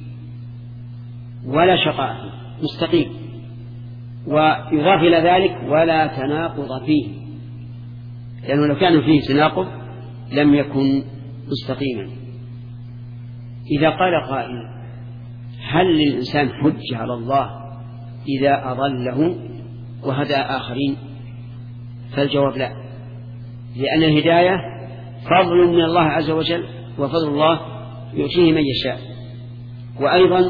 ولا شقاء فيه، مستقيم. ويضاف إلى ذلك: ولا تناقض فيه، لأنه لو كان فيه تناقض لم يكن مستقيما. إذا قال قائل: هل للإنسان حجة على الله إذا أضله وهدى آخرين؟ فالجواب لا، لأن الهداية فضل من الله عز وجل، وفضل الله يؤتيه من يشاء. وأيضا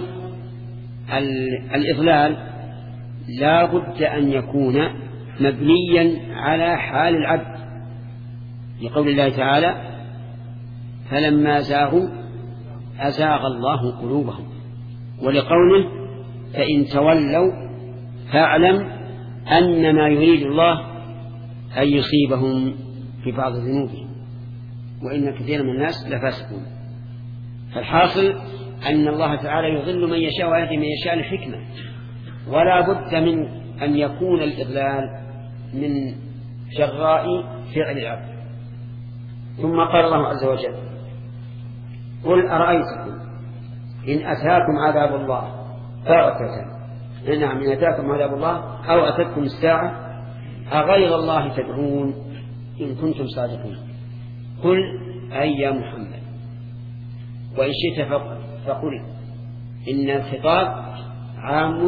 الإضلال لا بد أن يكون مبنيا على حال العبد، لقول الله تعالى: فلما زاغوا أزاغ الله قلوبهم، ولقوله: فإن تولوا فاعلم أن ما يريد الله أن يصيبهم في بعض ذنوبهم، وإن كثير من الناس لفاسقون. فالحاصل أن الله تعالى يضل من يشاء ويهدي من يشاء لحكمة، ولا بد من أن يكون الإضلال من جراء فعل العبد. ثم قال الله عز وجل: قل أرأيتكم إن أتاكم عذاب الله بغتة، نعم، إن أتاكم عذاب الله أو أتتكم الساعة أغير الله تدعون إن كنتم صادقين. قل أي يا محمد، وإن شئت فقل إن الخطاب عام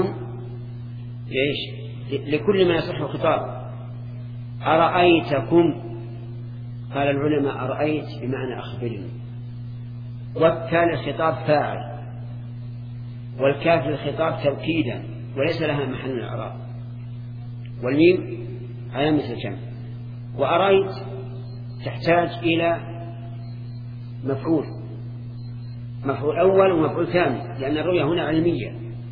لكل ما يصح خطاب. أرأيتكم، قال العلماء أرأيت بمعنى أخبرني، والتالي الخطاب فاعل، والكاف للخطاب توكيدا وليس لها محل الإعراب، والميم علامة الجمع. وأرأيت تحتاج إلى مفعول أول ومفعول ثاني، لأن الرؤية هنا علمية.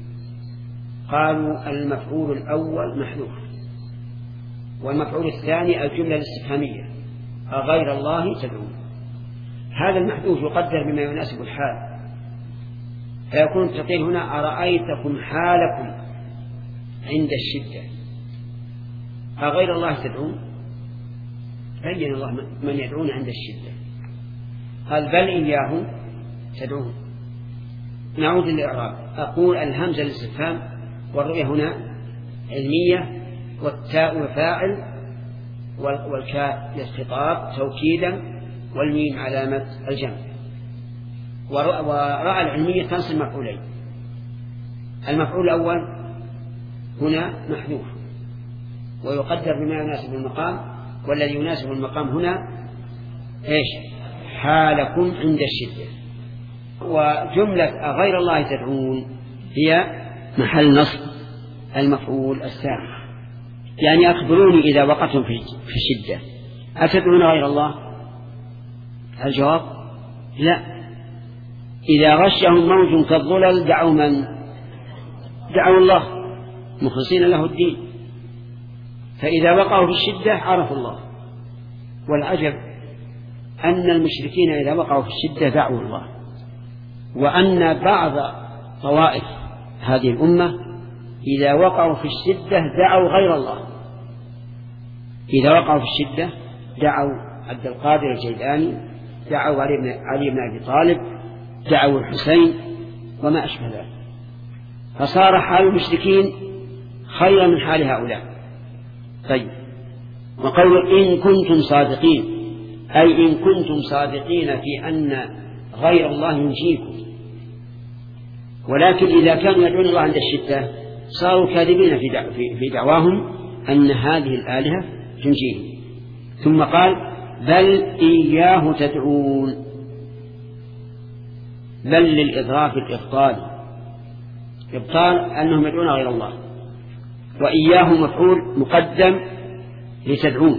قالوا المفعول الأول محذوف، والمفعول الثاني الجملة الاستفهامية أغير الله تدعون. هذا المحذوف يقدر بما يناسب الحال، فيكون التقدير هنا أرأيتكم حالكم عند الشدة أغير الله تدعون. بين الله من يدعون عند الشدة، قال بل إياه تدعون. نعود للإعراب. أقول الهمزة للاستفهام، والرؤية هنا علمية، والتاء فاعل، والكاء للخطاب توكيدا، والميم علامة الجمع. ورأى العلمية تنصب مفعولين. المفعول الأول هنا محذوف ويقدر بما يناسب المقام، والذي يناسب المقام هنا إيش؟ حالكم عند الشدة. وجملة أغير الله تدعون هي محل نصب المفعول الثاني، يعني أخبروني إذا وقعتم في الشدة أتدعون غير الله؟ الجواب لا. إذا غشهم موج كالظلل دعوا من؟ دعوا الله مخلصين له الدين. فإذا وقعوا في الشدة عرفوا الله. والعجب أن المشركين إذا وقعوا في الشدة دعوا الله، وأن بعض طوائف هذه الأمة إذا وقعوا في الشدة دعوا غير الله. إذا وقعوا في الشدة دعوا عبد القادر الجيلاني، دعوا علي بن أبي طالب، دعوا الحسين وما أشبه ذلك. فصار حال المشركين خيرا من حال هؤلاء. طيب، وقول إن كنتم صادقين، أي إن كنتم صادقين في أن غير الله ينجيكم. ولكن إذا كانوا يدعون الله عند الشدة صاروا كاذبين في دعواهم أن هذه الآلهة تنجيهم. ثم قال بل إياه تدعون، بل للإضراف الإبطال، إبطال أنهم يدعون غير الله، وإياه مفعول مقدم لتدعون،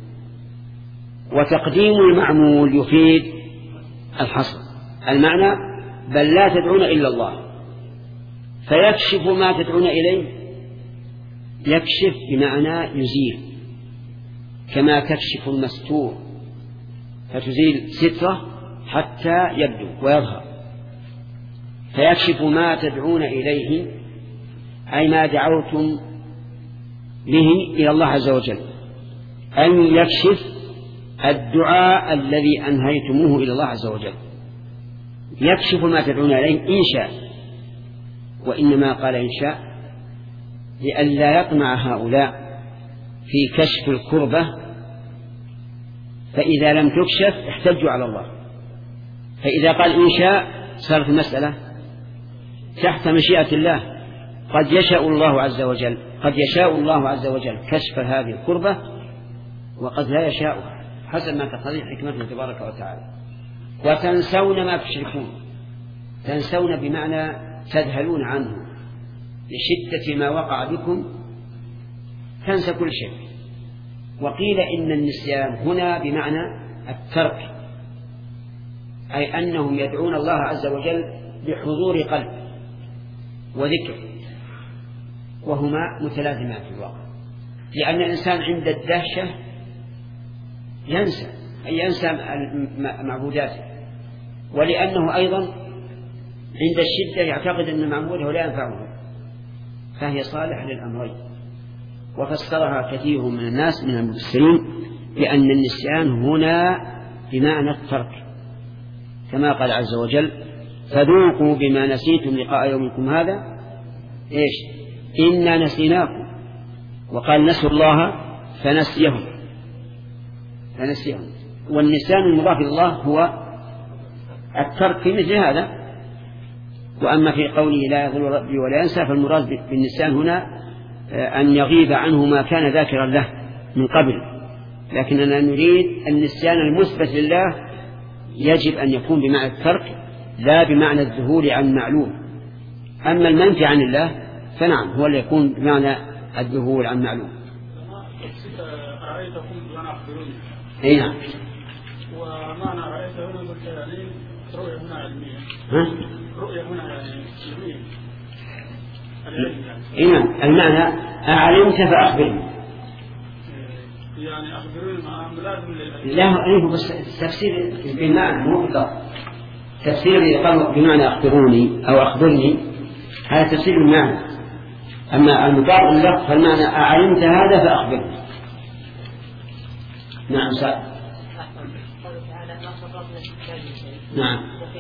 وتقديم المعمول يفيد الحصر. المعنى بل لا تدعون إلا الله، فيكشف ما تدعون إليه. يكشف بمعنى يزيل، كما تكشف المستور فتزيل سترة حتى يبدو ويظهر. فيكشف ما تدعون إليه أي ما دعوتم به إلى الله عز وجل، أن يكشف الدعاء الذي أنهيتموه إلى الله عز وجل. يكشف ما تدعون إليه إن شاء، وإنما قال إن شاء لئلا يطمع هؤلاء في كشف الكربة، فإذا لم تكشف احتجوا على الله. فإذا قال إن شاء صارت المسألة تحت مشيئة الله. قد يشاء الله عز وجل كشف هذه الكربة، وقد لا يشاء حسب ما تقتضي حكمته تبارك وتعالى. وتنسون ما تشركون، تنسون بمعنى تذهلون عنه لشدة ما وقع بكم، تنسى كل شيء. وقيل إن النسيان هنا بمعنى الترك، أي أنهم يدعون الله عز وجل بحضور قلب وذكر، وهما متلازمان في الواقع، لأن الإنسان عند الدهشة ينسى معبوداته، ولأنه أيضا عند الشدة يعتقد أن معبوده لا ينفعه، فهي صالحة للأمرين. وفسرها كثير من الناس من المفسرين بأن النسيان هنا بمعنى الترك، كما قال عز وجل: فذوقوا بما نسيتم لقاء يومكم هذا إنا نسيناكم. وقال: نسوا الله فنسيهم. والنسيان المضاف إلى الله هو الترك في مثل هذا. وأما في قوله لا يضل ربي ولا ينسى، فالمراد بالنسيان هنا أن يغيب عنه ما كان ذاكرا له من قبل، لكننا نريد النسيان المثبت لله يجب أن يكون بمعنى الترك لا بمعنى الذهول عن معلوم. أما المنفي عن الله فنعم هو اللي يكون بمعنى الذهول عن معلوم. أرأيتكم وأنا أخبروني. أي نعم. ومعنى رأيت هنا يعني رؤية هنا علمية. رؤية هنا علمية. أي نعم. المعنى أعلمت فأخبرني. يعني أخبروني ما لازم لا بس التفسير بمعنى مو بالضبط. تفسير قال بمعنى أخبروني أو أخبرني هذا تفسير المعنى. أما المطابق للفظ فالمعنى أعلمت هذا فأخبرني. نعم سأل. نعم.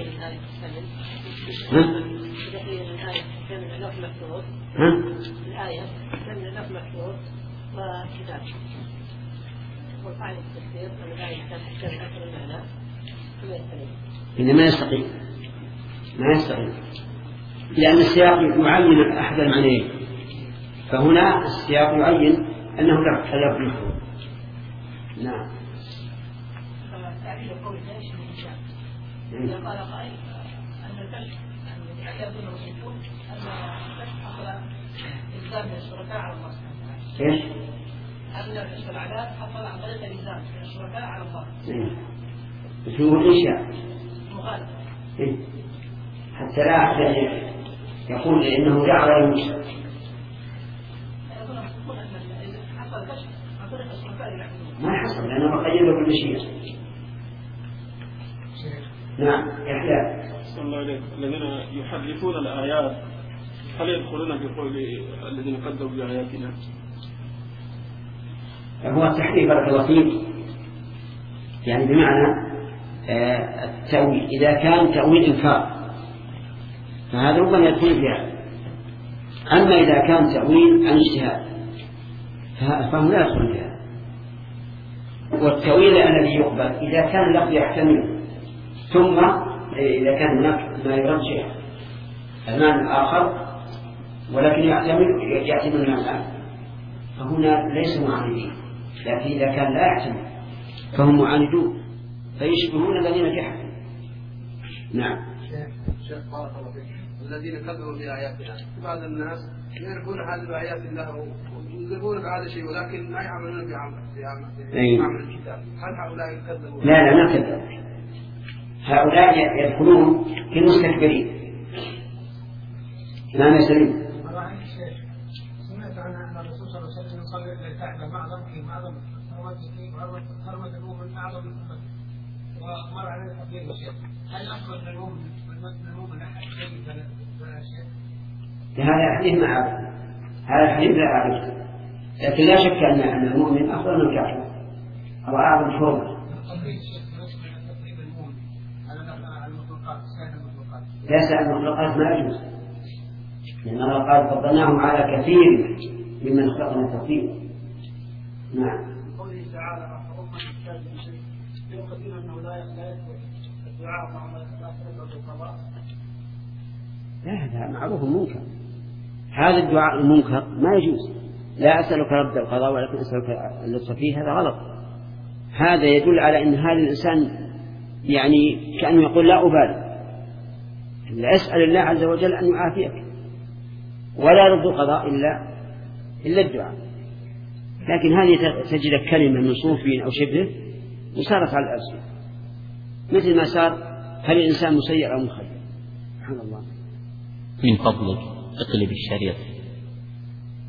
الآية تمنع لفظ محفوظ وكتاب والقاعدة التفسير أن الآية تحتمل أكثر المعنى ثم يستقيم. إنما ما يستقيم لأن السياق يعين أحد المعنيين، فهنا السياق يعين أنه لا يفعله. نعم. تعريف قول الجيش من الإنسان إذا قال قائل أن الكشف أن العذاب دون المشركون أن الكشف حصل إلزام من الشركاء على الله سبحانه وتعالى. إيش؟ أن كشف العذاب حصل عن طريق الإلزام من الشركاء على الله. شو الإنشاء؟ مخالفة. حتى لا أحد يقول إنه جعل المشرك. ما حصل لأنه مقيد بالمشيئة. نعم يحيى. صلى الله عليه الذين يحرفون الآيات هل يدخلون في قول الذين كذبوا بآياتنا؟ هو التحريف بارك الله فيك يعني بمعنى التأويل. إذا كان تأويل إنكار فهذا ربما يدخل فيها. أما إذا كان تأويل عن اجتهاد فهو لا يدخل فيها. والتأويل الذي يقبل إذا كان اللفظ يحتمل ثم إذا كان هناك ما يرجح المعنى الآخر ولكن يحتمل المعنى الآخر فهنا ليسوا معاندين. لكن إذا كان لا يحتمل فهم معاندون فيشبهون الذين جحدوا. نعم. شيخ بارك الله فيك. الذين كذبوا بآياتنا بعض الناس يعرفون هذه بآيات الله وينذرون بهذا الشيء ولكن لا يعملون بعمل الكتاب. هل هؤلاء كذبوا؟ لا ما كذبوا. هؤلاء يدخلون في المستكبرين. نعم سليم. سمعت عن الرسول صلى الله عليه وسلم قال الكعبة معظم حرمة المؤمن أعظم من ومر على الحديث الشيخ هل أفضل من المؤمن أحد ولا شيء؟ هذا حديث ما أعرف. هذا الحديث لا أعرف لكن لا شك أن المؤمن أفضل من الكافر أو أعظم حرمة. لا سأل المخلوقات ما يجوز لأن الله قال فضلناهم على كثير ممن خلقنا تفضيلا. نعم. قوله تعالى أحرمنا الكتاب بشيء يقدر أنه لا يثبت الدعاء مع ما يتأثر بالقضاء. لا هذا معروف منكر. هذا الدعاء المنكر ما يجوز. لا أسألك رد القضاء ولكن أسألك اللطف فيه. هذا غلط. هذا يدل على أن هذا الإنسان يعني كأنه يقول لا أبالي. لا أسأل الله عز وجل أن يعافيك ولا رد القضاء إلا الدعاء. لكن هذه تجد كلمة من صوفي أو شبه وصارت على الألسنة مثل ما صار هل الإنسان مسير أو مخير. سبحان الله. من فضلك اقلب الشريط.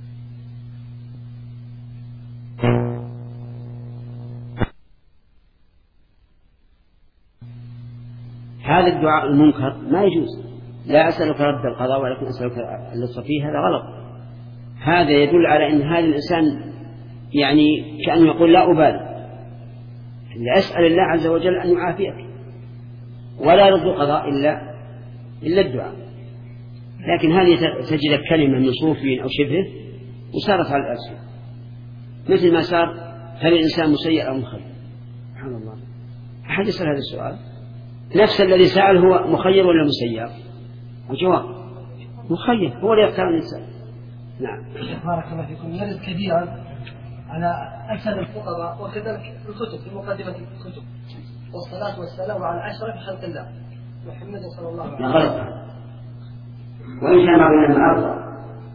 هذا الدعاء المنكر ما يجوز. لا أسألك رد القضاء ولكن أسألك اللطف فيه، هذا غلط. هذا يدل على أن هذا الإنسان يعني كأنه يقول لا أبالي، أسأل الله عز وجل أن يعافيك، ولا رد القضاء إلا الدعاء. لكن هذه تجد كلمة من صوفي أو شبهه وصارت على الألسنة، مثل ما صار هل الإنسان مسير أو مخير؟ سبحان الله، أحد يسأل هذا السؤال، نفس الذي سأل هو مخير ولا مسير؟ الجواب مخير، هو اللي يختار الإنسان. نعم. بارك الله فيكم. يرد كثيرا على أكثر الفقراء وكذلك في الكتب، في مقدمة الكتب، والصلاة والسلام على أشرف خلق الله محمد صلى الله عليه وسلم. وإن كان بعضهم أرضى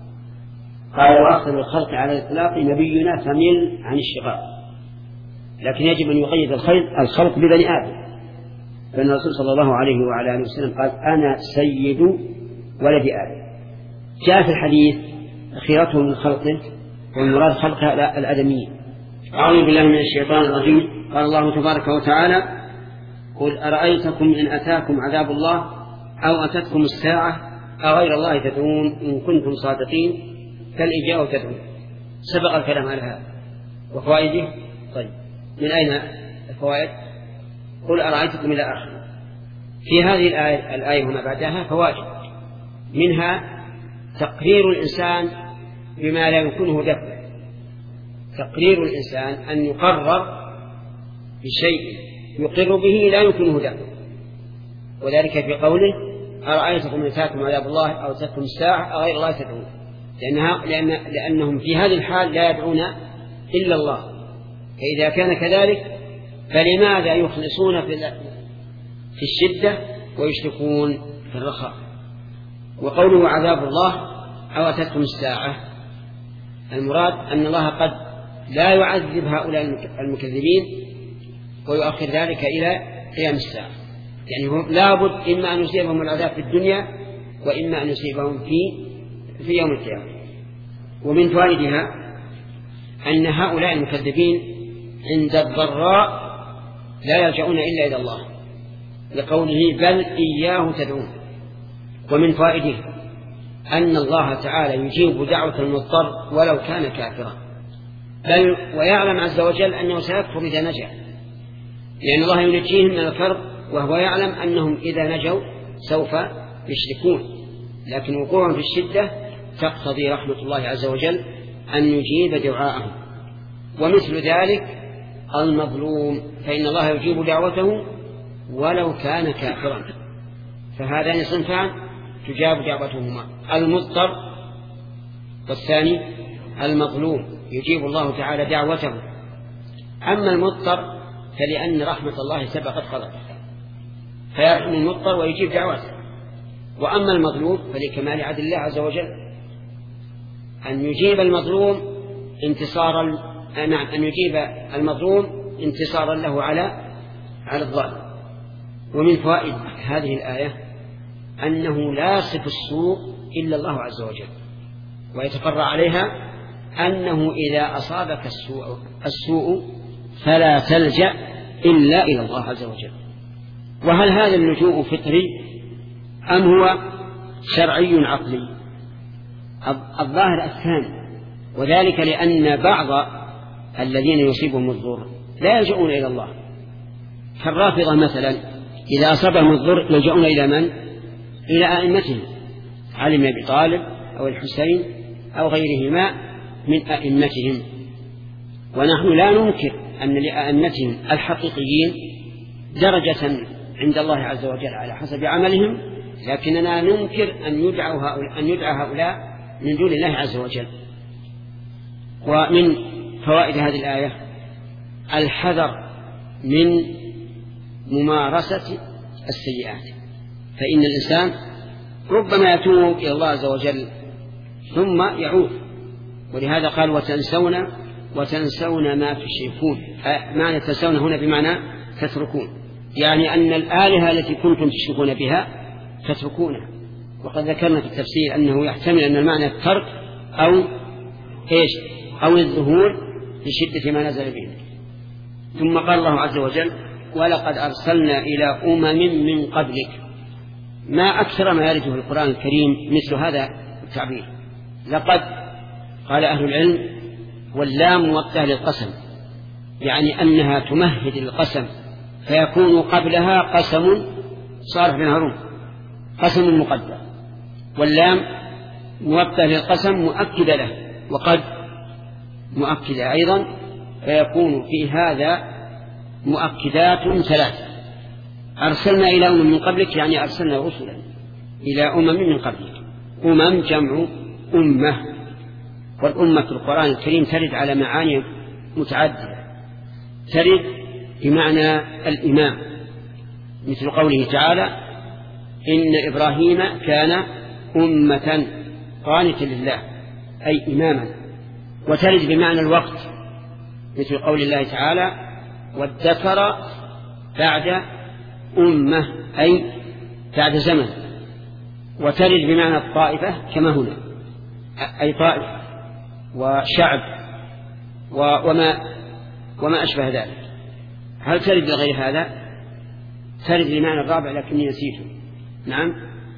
قال وأفضل الخلق على الإطلاق نبينا فمل عن الشقاق، لكن يجب أن يقيد الخلق ببني آدم، فإن الرسول صلى الله عليه وعلى آله وسلم قال أنا سيد ولد آدم. جاء في الحديث خيرته من خلقه والمراد خلق الآدميين. أعوذ بالله من الشيطان الرجيم. قال الله تبارك وتعالى قل أرأيتكم إن أتاكم عذاب الله أو أتتكم الساعة أغير الله تدعون إن كنتم صادقين فالإجابة تدعون. سبق الكلام على هذا وفوائده. طيب من أين الفوائد؟ قل أرأيتكم إلى آخر. في هذه الآية هنا بعدها فوائد، منها تقرير الإنسان بما لا يمكنه دفعه، تقرير الإنسان أن يقرر بشيء يقر به لا يمكنه دفعه، وذلك في قوله أرأيتكم إن أتاكم عذاب الله أو أتتكم الساعة أغير الله تدعون، لأنهم في هذه الحال لا يدعون إلا الله. فإذا كان كذلك فلماذا يخلصون في الشدة ويشركون في الرخاء؟ وقوله عذاب الله أو أتتكم الساعة، المراد أن الله قد لا يعذب هؤلاء المكذبين ويؤخر ذلك إلى قيام الساعة، يعني هم لابد إما أن يصيبهم العذاب في الدنيا وإما أن يصيبهم في يوم القيامة. ومن فوائدها أن هؤلاء المكذبين عند الضراء لا يلجؤون إلا إلى الله، لقوله بل إياه تدعون. ومن فوائده أن الله تعالى يجيب دعوة المضطر ولو كان كافرا، بل ويعلم عز وجل أنه سيكفر إذا نجا، لأن الله ينجيهم من الكرب وهو يعلم أنهم إذا نجوا سوف يشركون، لكن وقوعهم في الشدة تقتضي رحمة الله عز وجل أن يجيب دعاءهم. ومثل ذلك المظلوم فإن الله يجيب دعوته ولو كان كافرا، فهذان صنفان تجاب دعوتهما، المضطر والثاني المظلوم يجيب الله تعالى دعوته. أما المضطر فلأن رحمة الله سبقت غضبه فيرحم المضطر ويجيب دعوته، وأما المظلوم فلكمال عدل الله عز وجل أن يجيب المظلوم انتصارا له على الظالم. ومن فوائد هذه الآية أنه لا يصف السوء إلا الله عز وجل، ويتفرع عليها أنه إذا أصابك السوء فلا تلجأ إلا إلى الله عز وجل. وهل هذا اللجوء فطري أم هو شرعي عقلي؟ الظاهر الثاني، وذلك لأن بعض الذين يصيبهم الضر لا يلجؤون إلى الله، كالرافضة مثلا إذا أصابهم الضر يلجؤون إلى من؟ إلى أئمتهم، علي بن أبي طالب أو الحسين أو غيرهما من أئمتهم. ونحن لا ننكر أن لأئمتهم الحقيقيين درجة عند الله عز وجل على حسب عملهم، لكننا ننكر أن يدعى هؤلاء من دون الله عز وجل. ومن فوائد هذه الآية الحذر من ممارسة السيئات، فإن الإنسان ربما يتوب إلى الله عز وجل ثم يعود، ولهذا قال وتنسون ما تشركون. معنى تنسون هنا بمعنى تتركون، يعني أن الآلهة التي كنتم تشركون بها تتركونها. وقد ذكرنا في التفسير أنه يحتمل أن المعنى الترك أو الظهور لشدة ما نزل به. ثم قال الله عز وجل ولقد أرسلنا إلى أمم من قبلك. ما أكثر ما يرده في القرآن الكريم مثل هذا التعبير. لقد قال أهل العلم واللام موطئة للقسم، يعني أنها تمهد للقسم، فيكون قبلها قسم صالح بن هارون، قسم مقدر، واللام موطئة للقسم مؤكدة له، وقد مؤكدة أيضا، فيكون في هذا مؤكدات ثلاث. أرسلنا إلى أمم من قبلك يعني أرسلنا رسلا إلى أمم من قبلك. أمم جمع أمة، والأمة في القرآن الكريم ترد على معاني متعددة. ترد بمعنى الإمام، مثل قوله تعالى إن إبراهيم كان أمة قانتا لله، أي إماما. وترد بمعنى الوقت، مثل قول الله تعالى وادكر بعد أمة، أي بعد زمن. وترد بمعنى الطائفة كما هنا، أي طائفة وشعب وما أشبه ذلك. هل ترد بغير هذا؟ ترد بمعنى الرابع لكني نسيته. نعم،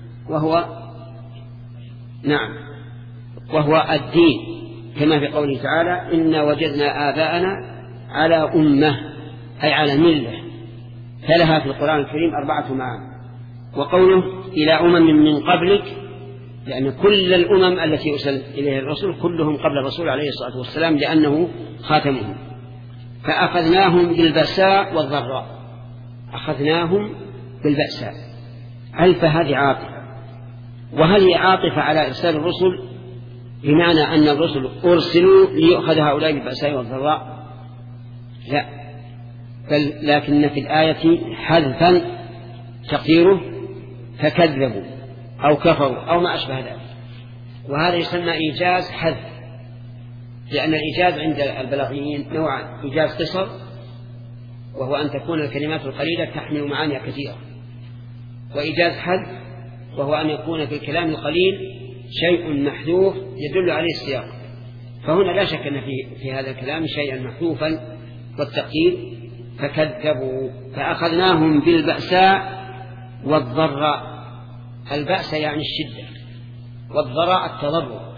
وهو الدين، كما في قوله تعالى إنا وجدنا آباءنا على أمة، أي على ملة. فلها في القرآن الكريم 4 معاني. وقوله إلى أمم من قبلك، لأن كل الأمم التي أرسل إليها الرسول كلهم قبل الرسول عليه الصلاة والسلام، لأنه خاتمهم. فأخذناهم بالبأساء والضراء. أخذناهم بالبأساء، فهذه عاطفة. وهل هي عاطفة على إرسال الرسل بمعنى أن الرسل أرسلوا ليؤخذ هؤلاء بالبأساء والضراء؟ لا، بل لكن في الآية حذفا تقديره فكذبوا أو كفروا أو ما أشبه ذلك. وهذا يسمى إيجاز حذف، لأن الإيجاز عند البلاغيين نوعان: إيجاز قصر، وهو أن تكون الكلمات القليلة تحمل معاني كثيرة، وإيجاز حذف، وهو أن يكون في الكلام القليل شيء محذوف يدل عليه السياق. فهنا لا شك أن في هذا الكلام شيئا محذوفا، والتقدير فكذبوا. فأخذناهم بالبأساء والضراء. البأس يعني الشدة، والضراء التضرع،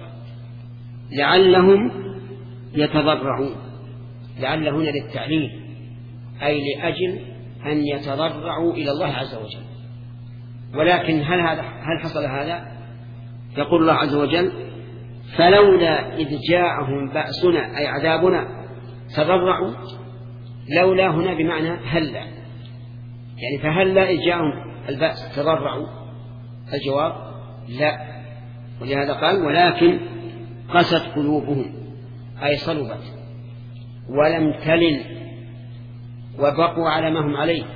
لعلهم يتضرعون. لعل هنا للتعليل، أي لأجل أن يتضرعوا إلى الله عز وجل. ولكن هل حصل هذا؟ يقول الله عز وجل فلولا إذ جاءهم بأسنا، أي عذابنا، تضرعوا. لولا هنا بمعنى هلا، يعني فهلا إذ جاءهم البأس تضرعوا. الجواب لا، ولهذا قال ولكن قست قلوبهم، أي صلبت ولم تلن، وبقوا على ما هم عليه.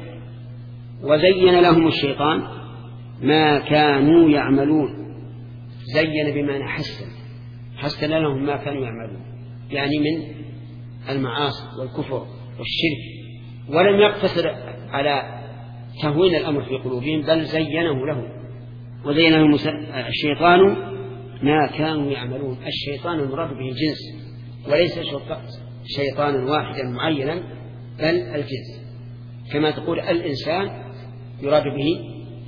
وزين لهم الشيطان ما كانوا يعملون. زين بمعنى حسن لهم ما كانوا يعملون، يعني من المعاصي والكفر والشرك. ولم يقتصر على تهوين الأمر في قلوبهم، بل زينه لهم. وزين لهم الشيطان ما كانوا يعملون. الشيطان المراد به الجنس، وليس شيطانا واحدا معينا، بل الجنس. كما تقول الإنسان يراد به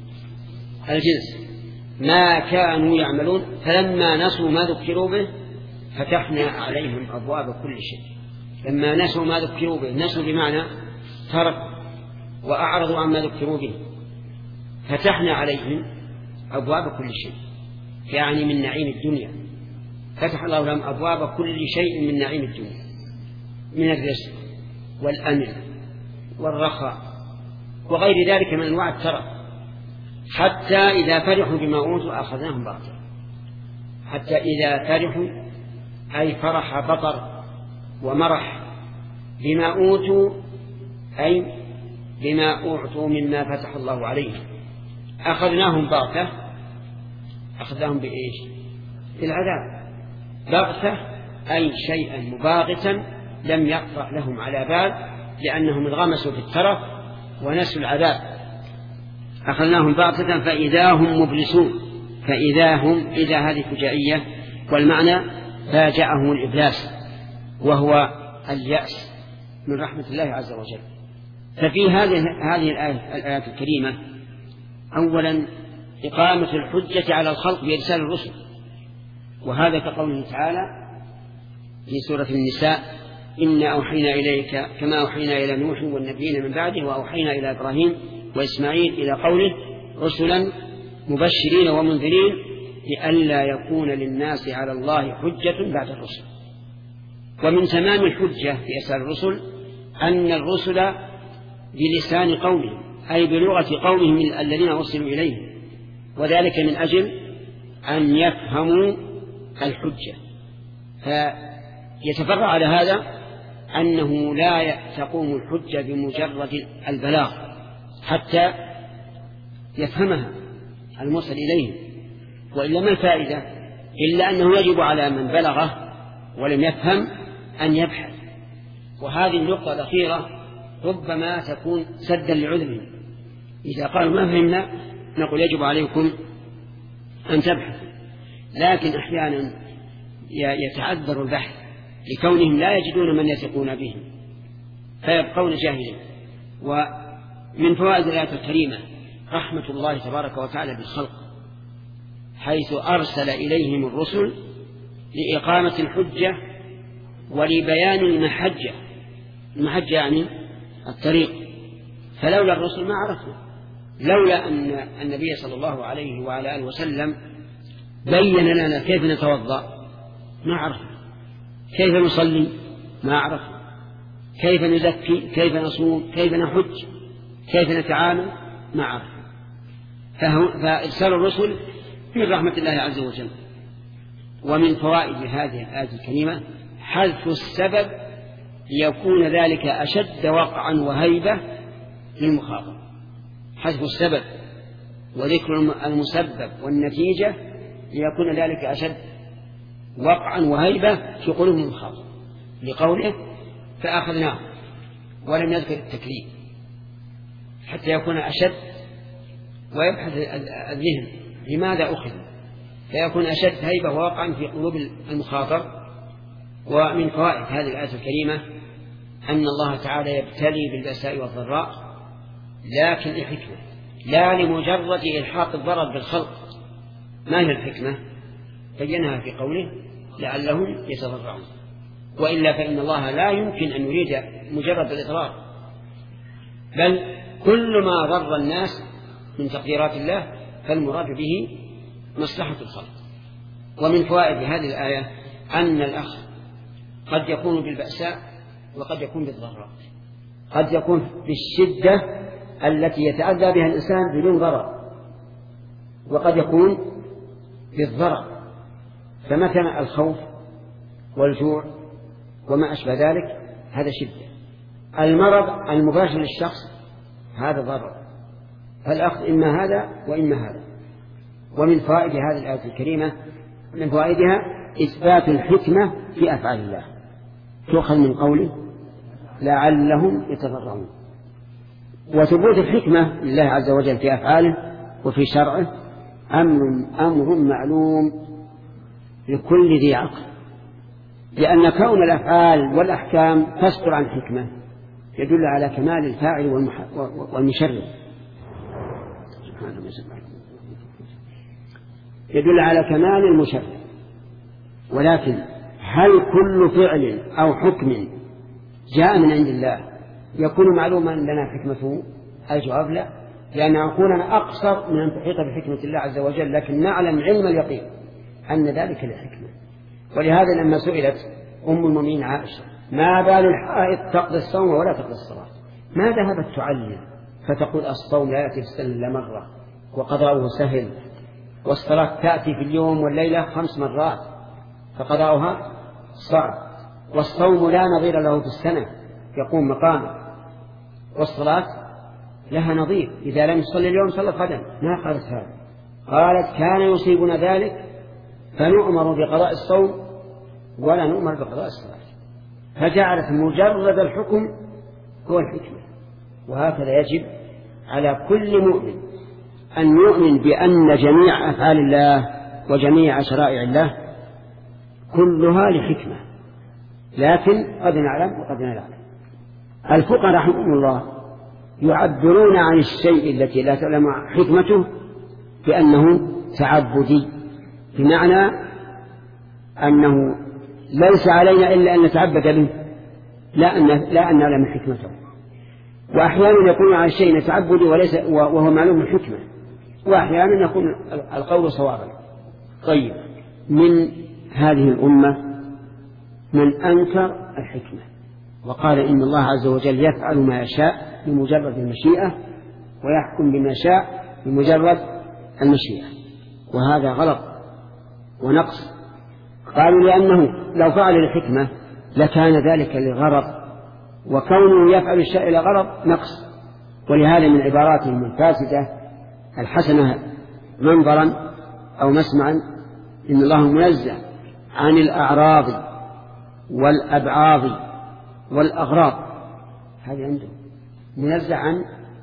الجنس. ما كانوا يعملون فلما نسوا ما ذكروا به فتحنا عليهم أبواب كل شيء. لما نسوا ما ذكروا به، نسوا بمعنى ترك وأعرضوا عما ذكروا به، فتحنا عليهم أبواب كل شيء، يعني من نعيم الدنيا. فتح الله لهم أبواب كل شيء من نعيم الدنيا، من الرزق والأمن والرخاء وغير ذلك من أنواع الترف، حتى إذا فرحوا بما أوتوا أخذناهم بغتة. حتى إذا فرحوا، أي فرح بطر ومرح، بما أوتوا، أي بما أعطوا مما فتح الله عليهم، أخذناهم بغتة. أخذناهم بإيش؟ بالعذاب. بغتة أي شيئا مباغتا لم يقطع لهم على بال، لأنهم انغمسوا في الترف ونسوا العذاب. أخذناهم بغتة فإذا هم مبلسون. فإذا هم، إذا هذه فجائية، والمعنى فاجأهم الإبلاس، وهو اليأس من رحمة الله عز وجل. ففي هذه الآيات الكريمة أولا إقامة الحجة على الخلق بإرسال الرسل، وهذا كقوله تعالى في سورة النساء: إنا أوحينا إليك كما أوحينا إلى نوح والنبيين من بعده وأوحينا إلى إبراهيم وإسماعيل إلى قوله: رسلا مبشرين ومنذرين لئلا يكون للناس على الله حجة بعد الرسل. ومن تمام الحجة في إرسال الرسل أن الرسل بلسان قومهم، أي بلغة قومهم الذين أرسلوا إليهم، وذلك من أجل أن يفهموا الحجة. فيتفرع على هذا أنه لا تقوم الحجة بمجرد البلاغ حتى يفهمها المرسل إليه، وإلا ما الفائدة؟ إلا أنه يجب على من بلغه ولم يفهم أن يبحث. وهذه النقطة الأخيرة ربما تكون سدا لعذرهم، إذا قالوا ما فهمنا نقول يجب عليكم أن تبحثوا، لكن أحيانا يتعذر البحث لكونهم لا يجدون من يثقون بهم فيبقون جاهلين. ومن فوائد الآية الكريمة رحمة الله تبارك وتعالى بالخلق، حيث أرسل إليهم الرسل لإقامة الحجة ولبيان المحجة. المحجة يعني الطريق، فلولا الرسل ما عرفنا، لولا أن النبي صلى الله عليه وعلى آله وسلم بين لنا كيف نتوضأ ما عرفنا، كيف نصلي ما عرفنا، كيف نزكي، كيف نصوم، كيف نحج، كيف نتعامل ما عرفنا. فإرسال الرسل من رحمة الله عز وجل. ومن فوائد هذه الآية الكريمة حذف السبب ليكون ذلك أشد وقعا وهيبة للمخاطب. حذف السبب وذكر المسبب والنتيجة ليكون ذلك أشد وقعا وهيبة في قلوب المخاطب، لقوله فأخذناه، ولم يذكر التكليف حتى يكون أشد ويبحث الذهن لماذا أخذ، فيكون أشد هيبة ووقعا في قلوب المخاطب. ومن فوائد هذه الآية الكريمة أن الله تعالى يبتلي بالبأساء والضراء، لكن لحكمة، لا لمجرد إلحاق الضرر بالخلق. ما هي الحكمة؟ بينها في قوله لعلهم يتضرعون، وإلا فإن الله لا يمكن أن يريد مجرد الإضرار، بل كل ما ضر الناس من تقديرات الله فالمراد به مصلحة الخلق. ومن فوائد هذه الآية أن الأخ قد يكون بالبأساء وقد يكون بالضراء، قد يكون بالشدة التي يتأذى بها الإنسان بدون ضرر، وقد يكون بالضرر، فمثلا الخوف والجوع وما أشبه ذلك هذا شدة. المرض المباشر للشخص هذا ضرر، فالأخذ إما هذا وإما هذا. ومن فوائد هذه الآية الكريمة من فوائدها إثبات الحكمة في أفعال الله، تؤخذ من قوله لعلهم يتضرعون. وثبوت الحكمة لله عز وجل في أفعاله وفي شرعه أمر معلوم لكل ذي عقل، لأن كون الأفعال والأحكام تصدر عن حكمة يدل على كمال الفاعل والمشرع، يدل على كمال المشرع. ولكن هل كل فعل أو حكم جاء من عند الله يكون معلوما لنا حكمته؟ الجواب لا، لأن عقولنا أقصر من أن تحيط بحكمة الله عز وجل، لكن نعلم علم اليقين أن ذلك لحكمة. ولهذا لما سئلت أم المؤمنين عائشة ما بال الحائض تقضي الصوم ولا تقضي الصلاة، ما ذهبت تعلم فتقول الصوم لا يأتي في السنة إلا مرة وقضاؤه سهل، والصلاة تأتي في اليوم والليلة 5 مرات فقضاؤها صعب، والصوم لا نظير له في السنة يقوم مقامه، والصلاة لها نظير إذا لم يصلي اليوم صلى غدا. ما قالت هذا، قالت كان يصيبنا ذلك فنؤمر بقضاء الصوم ولا نؤمر بقضاء الصلاة، فجعلت مجرد الحكم هو الحكمة. وهكذا يجب على كل مؤمن أن يؤمن بأن جميع أفعال الله وجميع شرائع الله كلها لحكمة، لكن قد نعلم وقد لا نعلم. الفقهاء رحمهم الله يعبرون عن الشيء التي لا تعلم حكمته بأنه تعبدي، بمعنى أنه ليس علينا إلا أن نتعبد به لا أن نعلم حكمته. وأحيانا يكون على الشيء تعبدي وهو معلوم الحكمة، وأحيانا يكون القول صوابا. طيب، من هذه الأمة من أنكر الحكمة وقال إن الله عز وجل يفعل ما يشاء بمجرد المشيئة ويحكم بما شاء بمجرد المشيئة، وهذا غلط ونقص. قالوا لأنه لو فعل الحكمة لكان ذلك لغرض، وكونه يفعل الشيء لغرض نقص. ولهذا من عباراتهم الفاسدة الحسنة منظرا أو مسمعا إن الله منزه عن الأعراض والأبعاض والأغراض. هذه عنده منزه عن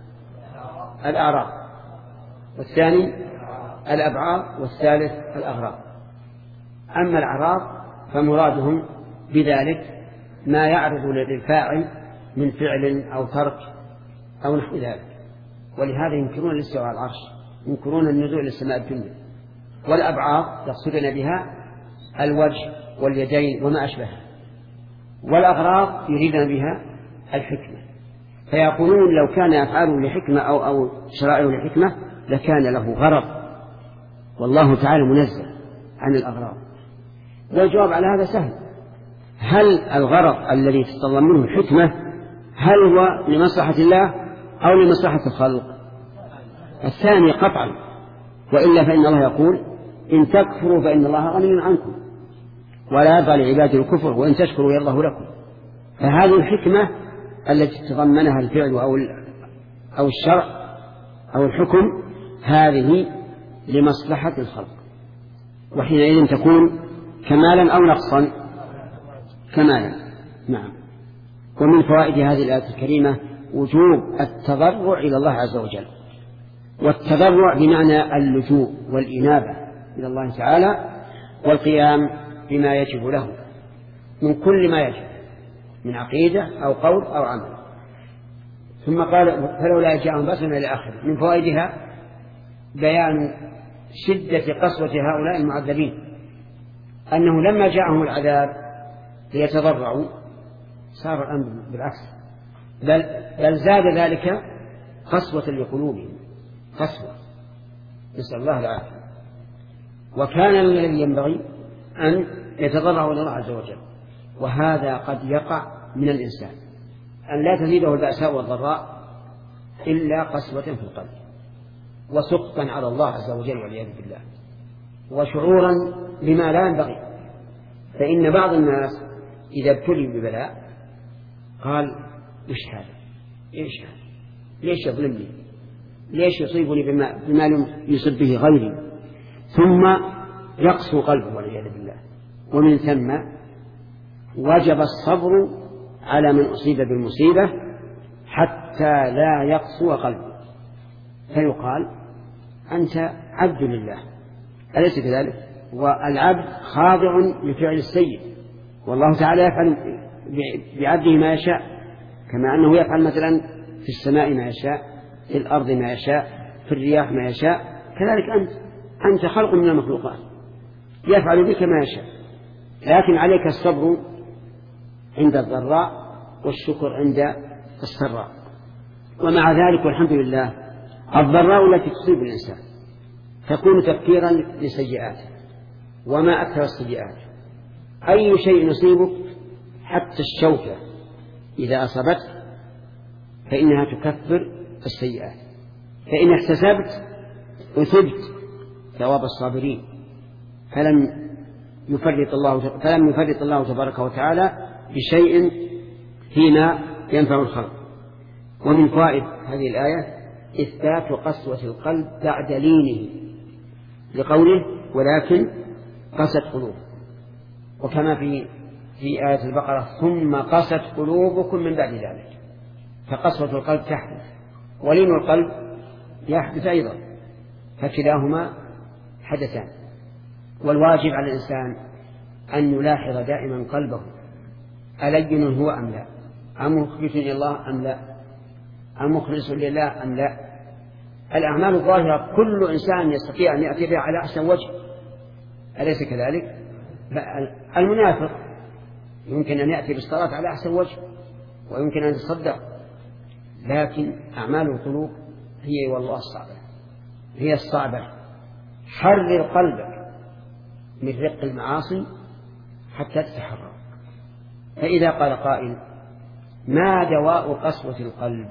الأعراض، والثاني الأبعاض، والثالث الأغراض. أما الأعراض فمرادهم بذلك ما يعرض للفاعل من فعل أو ترك أو نحو ذلك. ولهذا ينكرون الاستواء على العرش، ينكرون النزول إلى السماء الدنيا. والأبعاض يقصدون بها الوجه واليدين وما أشبهها، والأغراض يريدون بها الحكمة. فيقولون لو كان أفعاله لحكمة أو شرائعه لحكمة لكان له غرض، والله تعالى منزه عن الأغراض. والجواب على هذا سهل: هل الغرض الذي تتضمنه الحكمة هل هو لمصلحة الله أو لمصلحة الخلق؟ الثاني قطعا، وإلا فإن الله يقول إن تكفروا فإن الله غني عنكم ولا يرضى لعباده الكفر وإن تشكروا يرضه لكم. فهذه الحكمة التي تضمنها الفعل أو الشرع أو الحكم هذه لمصلحة الخلق، وحينئذ تكون كمالا أو نقصا؟ كمالا. نعم. ومن فوائد هذه الآية الكريمة وجوب التضرع إلى الله عز وجل، والتضرع بمعنى اللجوء والإنابة إلى الله تعالى والقيام بما يجب له من كل ما يجب من عقيدة أو قول أو عمل. ثم قال فلولا جاءهم بأسنا إلى آخره. من فوائدها بيان شدة قسوة هؤلاء المعذبين، أنه لما جاءهم العذاب ليتضرعوا صار الأمر بالعكس، بل زاد ذلك قسوة لقلوبهم، قسوة، نسأل الله العافية. وكان الذي ينبغي أن يتضرعوا إلى الله عز وجل، وهذا قد يقع من الإنسان أن لا تزيده البأساء والضراء إلا قسوة في القلب وسقطا على الله عز وجل والعياذ بالله، وشعورا بما لا ينبغي. فإن بعض الناس إذا ابتلي ببلاء قال وش هذا؟ إيش هذا؟ ليش يظلمني؟ ليش يصيبني بما لم يصب به غيري؟ ثم يقسو قلبه والعياذ بالله. ومن ثم وجب الصبر على من أصيب بالمصيبة حتى لا يقسو قلبه، فيقال أنت عبد لله، أليس كذلك؟ والعبد خاضع لفعل السيد، والله تعالى يفعل بعبده ما يشاء، كما أنه يفعل مثلا في السماء ما يشاء، في الأرض ما يشاء، في الرياح ما يشاء، كذلك أنت خلق من المخلوقات يفعل بك ما يشاء. لكن عليك الصبر عند الضراء والشكر عند السراء. ومع ذلك والحمد لله الضراء التي تصيب الإنسان تكون تفكيرا لسيئاته، وما أكثر السيئات. أي شيء يصيبك حتى الشوكة إذا أصبت فإنها تكفر السيئات، فإن احتسبت أثبت ثواب الصابرين، فلم يفرط الله تبارك وتعالى بشيء فيما ينفع الخلق. ومن فوائد هذه الآية إثبات قسوة القلب بعد لينه، لقوله ولكن قست قلوب، وكما في آية البقرة ثم قست قلوبكم من بعد ذلك. فقسوة القلب تحدث ولين القلب يحدث أيضا، فكلاهما حدثان. والواجب على الإنسان أن يلاحظ دائما قلبه ألين هو أم لا، أم مخبت إلى الله أم لا، المخلص لله أم لا. الأعمال الظاهرة كل إنسان يستطيع أن يأتي بها على أحسن وجه، أليس كذلك؟ المنافق يمكن أن يأتي بالصلاة على أحسن وجه ويمكن أن يتصدق، لكن أعمال القلوب هي والله الصعبة، هي الصعبة. حرر قلبك من رق المعاصي حتى تتحرر. فإذا قال قائل ما دواء قسوة القلب؟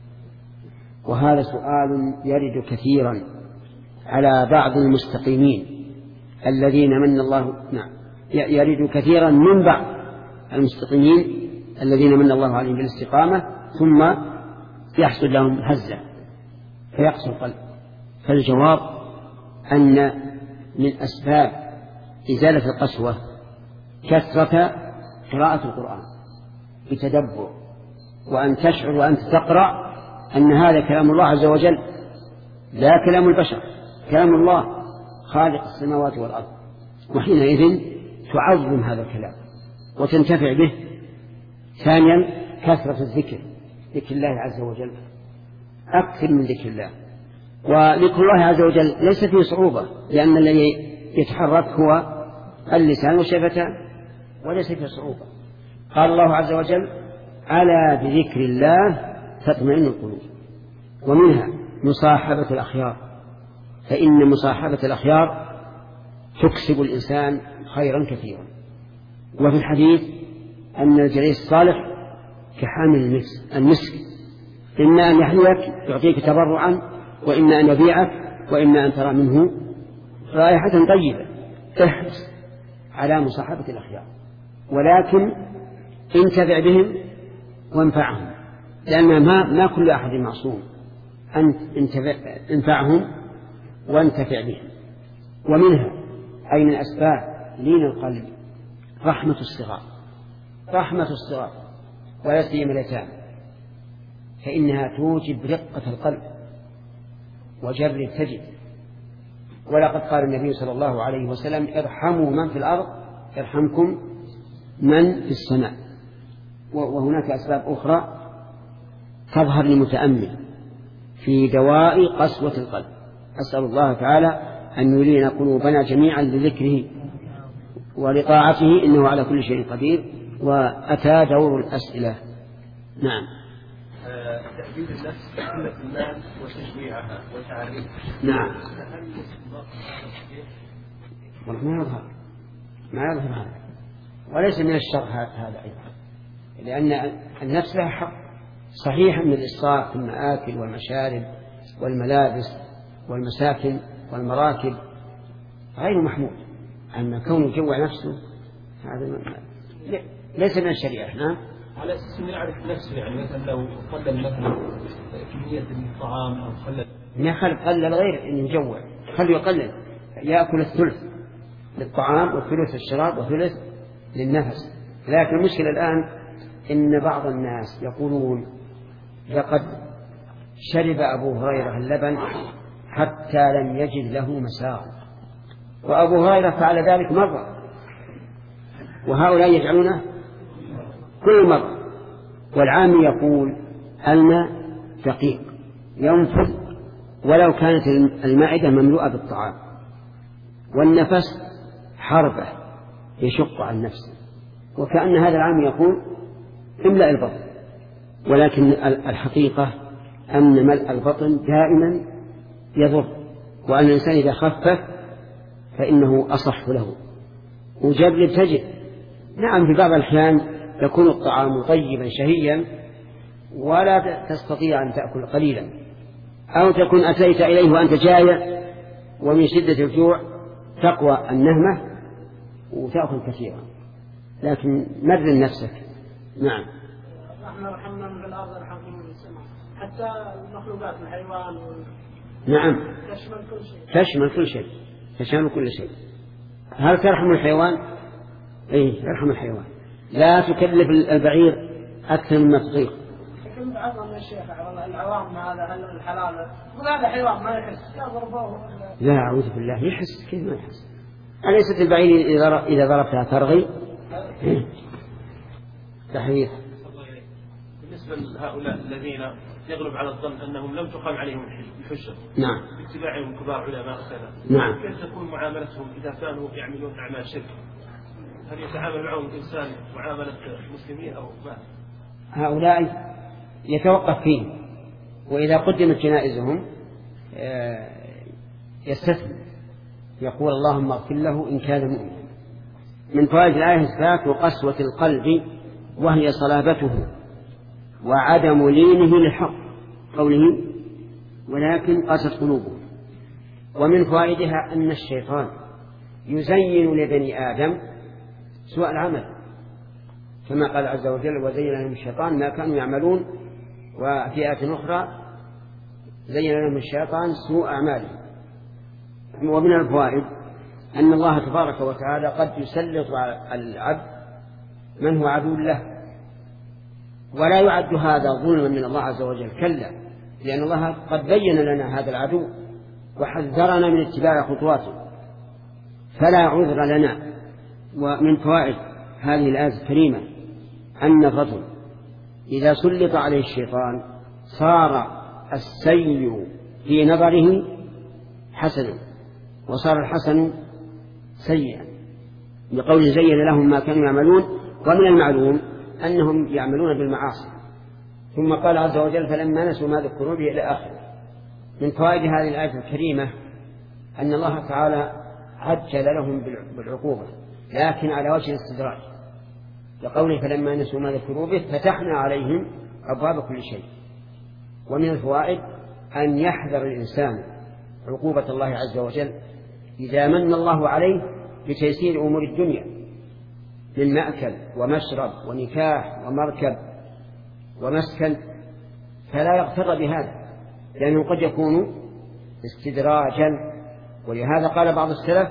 وهذا سؤال يرد كثيرا على بعض المستقيمين الذين من الله، نعم، يرد كثيرا من بعض المستقيمين الذين من الله عليهم بالاستقامة ثم يحصل لهم هزة فيقسو القلب. فالجواب أن من أسباب إزالة القسوة كثرة قراءة القرآن بتدبر، وأن تشعر وأنت تقرأ أن هذا كلام الله عز وجل لا كلام البشر، كلام الله خالق السماوات والأرض، وحينئذ تعظم هذا الكلام وتنتفع به. ثانيا كثرة الذكر، ذكر الله عز وجل، أكثر من ذكر الله. وذكر الله عز وجل ليس فيه صعوبة، لأن الذي يتحرك هو اللسان والشفتان وليس فيه صعوبة. قال الله عز وجل ألا بذكر الله تطمئن القلوب. ومنها مصاحبة الأخيار، فإن مصاحبة الأخيار تكسب الإنسان خيرا كثيرا. وفي الحديث أن الجليس الصالح كحامل المسك، إما أن يحييك يعطيك تبرعا، وإما أن يبيعك، وإما أن ترى منه رائحة طيبة. احرص على مصاحبة الأخيار، ولكن انتفع بهم وانفعهم، لأن ما كل أحد معصوم، انفعهم وانتفع بهم. ومنها أي من أسباب لين القلب رحمة الصغار، رحمة الصغار ولا سيما اليتامى، فإنها توجب رقة القلب وجر تجد. ولقد قال النبي صلى الله عليه وسلم ارحموا من في الأرض يرحمكم من في السماء. وهناك أسباب أخرى تظهر للمتأمل في دواء قسوة القلب. أسأل الله تعالى أن يلين قلوبنا جميعا لذكره ولطاعته، إنه على كل شيء قدير. وأتى دور الأسئلة. نعم. تأديب النفس بقلة المال وتشجيعها وتعريفها. نعم. والله ما يظهر هذا، وليس من الشر هذا أيضا، لأن النفس لها حق صحيح من الإسراف في المآكل والمشارب والملابس والمساكن والمراكب غير محمود. أما كونه يجوع نفسه هذا ليس من الشريعة. نعم. على أساس أنه يعرف نفسه، يعني مثلا لو قلل مثلا كمية الطعام أو قلل غير أن يجوع، خليه يقلل، يأكل الثلث للطعام والثلث للشراب والثلث للنفس. لكن المشكلة الآن إن بعض الناس يقولون لقد شرب أبو هريرة اللبن حتى لم يجد له مساغ، وأبو هريرة فعل ذلك مرة، وهؤلاء يجعلونه كل مرة. والعام يقول الماء دقيق ينفذ ولو كانت المعدة مملوءة بالطعام، والنفس حربة يشق عن نفسه، وكأن هذا العام يقول املأ البطن. ولكن الحقيقة أن ملء البطن دائما يضر، وأن الإنسان إذا خفف فإنه أصح له. وجرب تجد، نعم، في بعض الأحيان يكون الطعام طيبا شهيا ولا تستطيع أن تأكل قليلا، أو تكون أتيت إليه وأنت جائع ومن شدة الجوع تقوى النهمة وتأكل كثيرا، لكن مرن نفسك. نعم. نحن رحمنا من الأرض رحمكم من السماء، حتى المخلوقات الحيوان نعم تشمل كل شيء، تشمل كل شيء، تشمل كل شيء. هل ترحم الحيوان؟ إيه، يرحم الحيوان. لا تكلف البعير أكثر مما تطيق. لكن بعض من الشيخ العوام هذا الحلال وهذا حيوان ما يحس يضربوه. لا أعوذ بالله، يحس كيف ما يحس؟ أليست البعير إذا ضربتها ترغي؟ تحرير. بالنسبة لهؤلاء الذين يغلب على الظن أنهم لم تقام عليهم الحجة نعم باتباعهم كبار علماء السلف، نعم كيف تكون معاملتهم إذا كانوا يعملون أعمال شرك؟ هل يتعامل معهم الإنسان معاملة المسلمين أو ما؟ هؤلاء يتوقف فيهم، وإذا قدمت جنائزهم يستثني يقول اللهم اغفر له إن كان مؤمنا. من فوائد الآية إثبات قسوة القلب وهي صلابته وعدم لينه للحق قوله ولكن قست قلوبهم. ومن فوائدها أن الشيطان يزين لبني آدم سوء العمل كما قال عز وجل وزين لهم الشيطان ما كانوا يعملون، وفي آية أخرى زين لهم الشيطان سوء أعمالهم. ومن الفوائد أن الله تبارك وتعالى قد يسلط على العبد من هو عدو له، ولا يعد هذا ظلما من الله عز وجل، كلا، لأن الله قد بين لنا هذا العدو وحذرنا من اتباع خطواته فلا عذر لنا. ومن فوائد هذه الآية الكريمة أن الرجل إذا سلط عليه الشيطان صار السيء في نظره حسنا وصار الحسن سيئا، بقول زين لهم ما كانوا يعملون. ومن المعلوم أنهم يعملون بالمعاصي. ثم قال عز وجل فلما نسوا ما ذكروا به إلى آخره. من فوائد هذه الآية الكريمة أن الله تعالى عجل لهم بالعقوبة لكن على وجه الاستدراج، لقوله فلما نسوا ما ذكروا به فتحنا عليهم أبواب كل شيء. ومن الفوائد أن يحذر الإنسان عقوبة الله عز وجل إذا من الله عليه بتيسير أمور الدنيا من مأكل ومشرب ونكاح ومركب ومسكن، فلا يغتر بهذا لأنه قد يكون استدراجا. ولهذا قال بعض السلف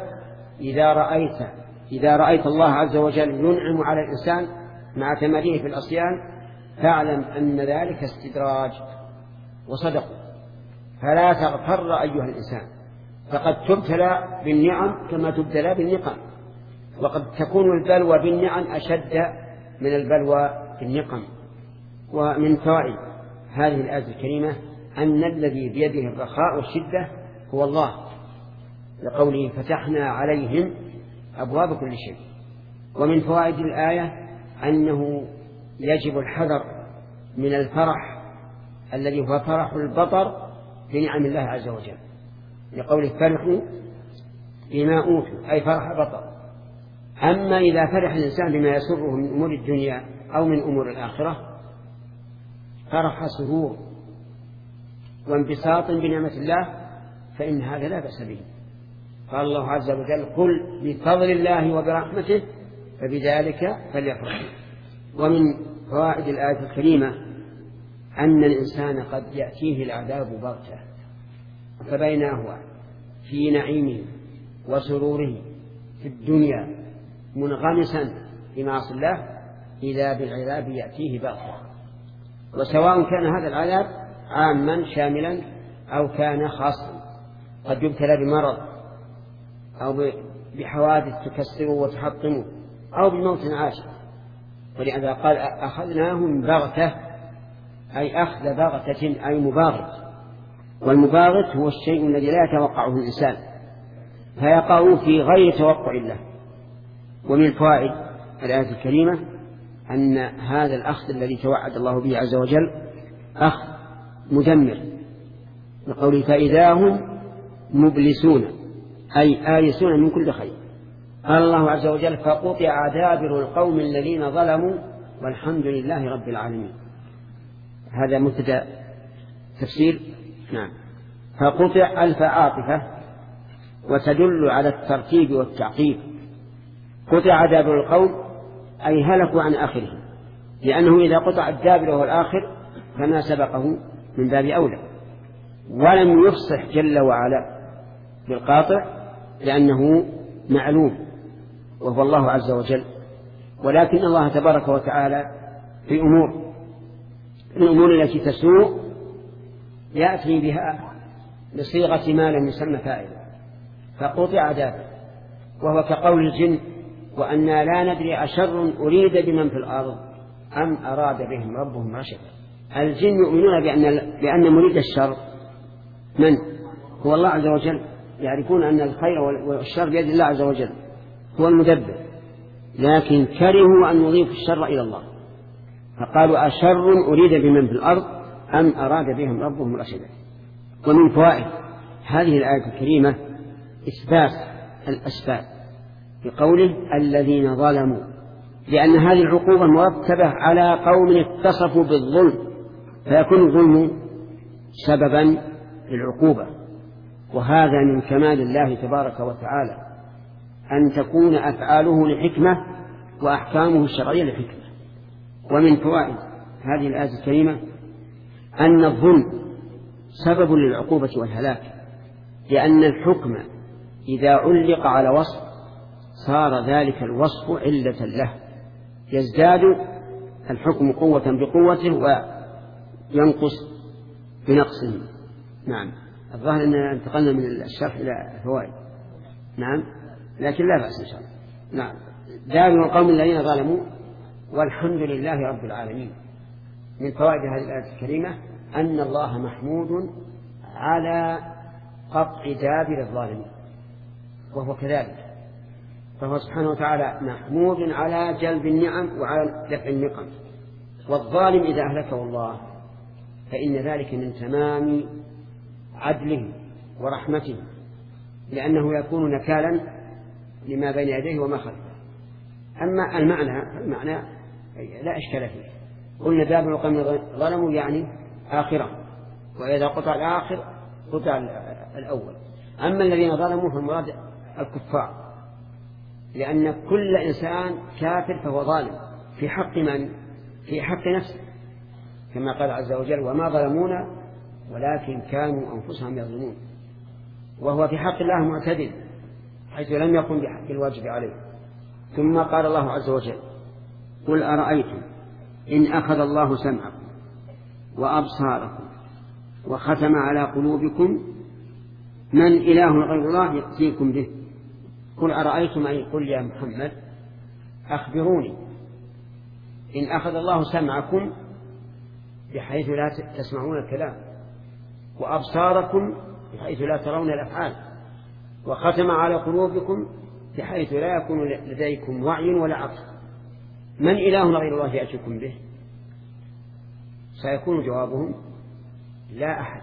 إذا رأيت الله عز وجل ينعم على الإنسان مع تماريه في الأصيان فاعلم أن ذلك استدراج، وصدق. فلا تغتر أيها الإنسان، فقد تبتلى بالنعم كما تبتلى بالنقم، وقد تكون البلوى بالنعم أشد من البلوى بالنقم. ومن فوائد هذه الآية الكريمة أن الذي بيده الرخاء والشدة هو الله، لقوله فتحنا عليهم أبواب كل شيء. ومن فوائد الآية أنه يجب الحذر من الفرح الذي هو فرح البطر بنعم الله عز وجل، لقوله فرحوا بما أوتوا أي فرح بطر. أما إذا فرح الإنسان بما يسره من أمور الدنيا أو من أمور الآخرة فرح سرور وانبساط بنعمة الله فإن هذا لا بأس به. قال الله عز وجل قل بفضل الله وبرحمته فبذلك فليفرحوا. ومن فوائد الآية الكريمة أن الإنسان قد يأتيه العذاب بغتة فبينما هو في نعيمه وسروره في الدنيا منغمسا بمعصية الله إذا بالعذاب يأتيه بغتة، وسواء كان هذا العذاب عاما شاملا أو كان خاصا، قد يبتلى بمرض أو بحوادث تكسره وتحطمه أو بموت عاجل. ولهذا قال أخذناهم بغتة أي أخذ بغتة أي مباغت، والمباغت هو الشيء الذي لا يتوقعه الإنسان فيقع في غير توقع الله. ومن فوائد الآية الكريمة أن هذا الأخذ الذي توعد الله به عز وجل أخذ مدمر، بقوله فإذا هم مبلسون أي آيسون من كل خير. قال الله عز وجل فقطع دابر القوم الذين ظلموا والحمد لله رب العالمين. هذا مبتدأ تفسير. نعم. فقطع ألف عاطفة وتدل على الترتيب والتعقيب. قطع دابر القوم أي هلكوا عن آخرهم، لأنه إذا قطع الدابر وهو الآخر فما سبقه من باب أولى. ولم يفصح جل وعلا بالقاطع لأنه معلوم وهو الله عز وجل، ولكن الله تبارك وتعالى في الأمور التي تسوء يأتي بها بصيغة ما لم يسمى فاعلا، فقطع دابر، وهو كقول الجن وأنا لا ندري أشر أريد بمن في الأرض أم أراد بهم ربهم رشدا، الجن يؤمنون بأن مريد الشر من هو الله عز وجل، يعرفون أن الخير والشر بيد الله عز وجل هو المدبر، لكن كرهوا أن يضيفوا الشر إلى الله، فقالوا أشر أريد بمن في الأرض أم أراد بهم ربهم رشدا. ومن فوائد هذه الآية الكريمة إثبات الأسباب بقوله الذين ظلموا، لأن هذه العقوبة مرتبة على قوم اتصفوا بالظلم، فيكون الظلم سببا للعقوبة. وهذا من كمال الله تبارك وتعالى أن تكون أفعاله لحكمة وأحكامه الشرعية لحكمة. ومن فوائد هذه الآية الكريمة أن الظلم سبب للعقوبة والهلاك، لأن الحكم إذا علق على وصف صار ذلك الوصف علة له، يزداد الحكم قوة بقوته وينقص بنقصه. نعم، الظاهر أننا انتقلنا من الشرح إلى الفوائد. نعم، لكن لا بأس إن شاء الله. نعم، دار القوم الذين ظلموا والحمد لله رب العالمين. من فوائد هذه الآية الكريمة أن الله محمود على قطع دابر الظالمين، وهو كذلك، فهو سبحانه وتعالى محمود على جلب النعم وعلى دفع النقم. والظالم إذا أهلكه الله فإن ذلك من تمام عدله ورحمته، لأنه يكون نكالا لما بين يديه وما خلفه. أما المعنى لا إشكال فيه، قلنا دابر القوم ظلموا يعني آخرة، وإذا قطع الآخر قطع الأول. أما الذين ظلموا فالمراد الكفار، لأن كل إنسان كافر فهو ظالم في حق من؟ في حق نفسه، كما قال عز وجل وما ظلمونا ولكن كانوا أنفسهم يظلمون. وهو في حق الله معتدل حيث لم يقم بالواجب عليه. ثم قال الله عز وجل قل أرأيتم إن أخذ الله سمعكم وأبصاركم وختم على قلوبكم من إله غير الله يأتيكم به. قل أرأيتم أي قل يا محمد أخبروني إن أخذ الله سمعكم بحيث لا تسمعون الكلام، وأبصاركم بحيث لا ترون الأفعال، وختم على قلوبكم بحيث لا يكون لديكم وعي ولا عقل، من إله غير الله يأتيكم به؟ سيكون جوابهم لا أحد،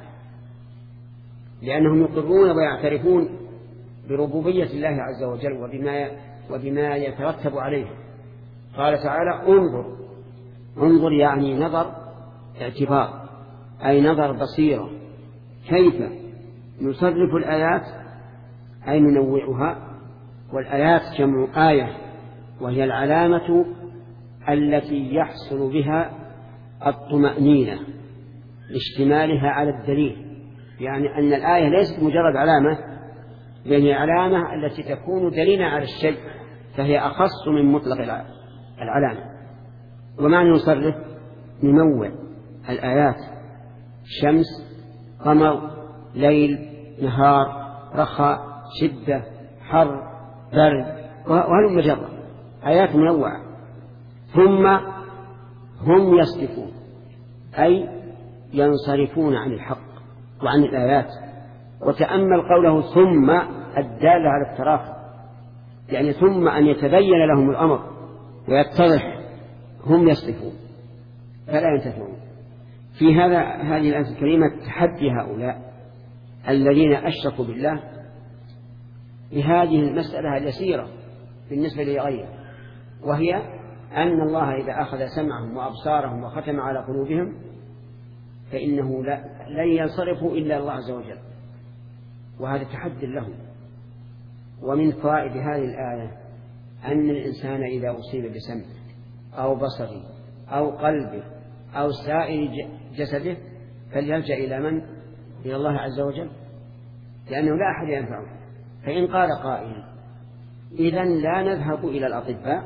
لأنهم يقرون ويعترفون بربوبية الله عز وجل وبما يترتب عليه. قال تعالى انظر يعني نظر اعتبار، أي نظر بصيرة، كيف نصرف الآيات أي ننوعها. والآيات جمع آية، وهي العلامة التي يحصل بها الطمأنينة لاشتمالها على الدليل، يعني أن الآية ليست مجرد علامة، بل هي علامة التي تكون دليلا على الشيء، فهي أخص من مطلق العلامة. ومعنى نصرف ننوع الآيات، شمس، قمر، ليل، نهار، رخاء، شدة، حر، برد، وهل مجرد آيات منوعة. ثم هم يصرفون أي ينصرفون عن الحق وعن الآيات. وتأمل قوله ثم الدالة على التراخي، يعني ثم أن يتبين لهم الأمر ويتضح هم يصرفون فلا ينتفعون. في هذه الآية الكريمة تحدي هؤلاء الذين أشركوا بالله بهذه المسألة اليسيرة بالنسبة لغيره، وهي أن الله إذا أخذ سمعهم وأبصارهم وختم على قلوبهم فإنه لن ينصرفوا إلا الله عز وجل، وهذا تحدي لهم. ومن فوائد هذه الآية أن الإنسان إذا أصيب بسمعه أو بصره أو قلبه أو سائر جسده فليلجأ إلى من؟ إلى الله عز وجل، لأنه لا أحد ينفعه. فإن قال قائل إذن لا نذهب إلى الأطباء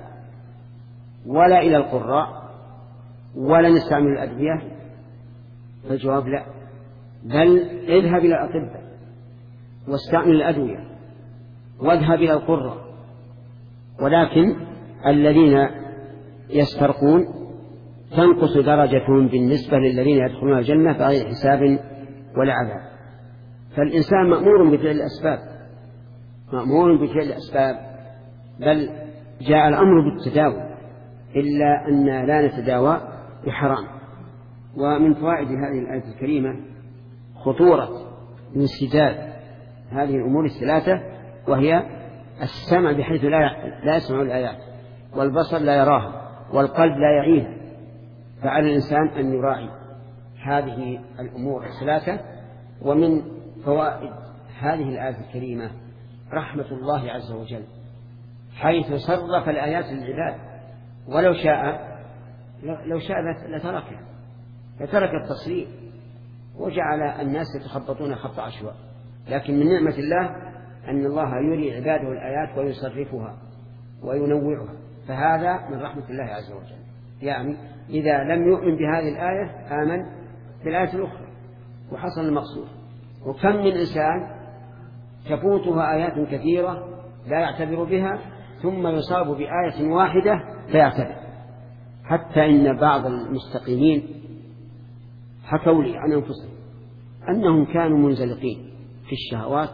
ولا إلى القراء ولا نستعمل الأدوية، فالجواب لا، بل اذهب إلى الأطباء واستعمل الأدوية واذهب إلى القراء. ولكن الذين يسترقون تنقص درجتهم بالنسبة للذين يدخلون الجنة بغير حساب ولا عذاب. فالإنسان مأمور بفعل الأسباب، مأمور بفعل الأسباب، بل جاء الأمر بالتداوي، إلا أن لا نتداوى بحرام. ومن فوائد هذه الآية الكريمة خطورة انسداد هذه الأمور الثلاثة، وهي السمع بحيث لا يسمع الآيات، والبصر لا يراها، والقلب لا يعيها. فعلى الإنسان أن يراعي هذه الأمور الثلاثة. ومن فوائد هذه الآية الكريمة رحمة الله عز وجل، حيث صرف الآيات للعباد، ولو شاء لترك التصريف وجعل الناس يتخبطون خط عشواء. لكن من نعمة الله أن الله يري عباده الآيات ويصرفها وينوعها، فهذا من رحمة الله عز وجل. يعني إذا لم يؤمن بهذه الآية آمن بالآية الأخرى وحصل المقصود. وكم من إنسان تفوتها آيات كثيرة لا يعتبر بها، ثم يصاب بآية واحدة فيعتبر. حتى إن بعض المستقيمين حكوا لي عن أنفسهم أنهم كانوا منزلقين في الشهوات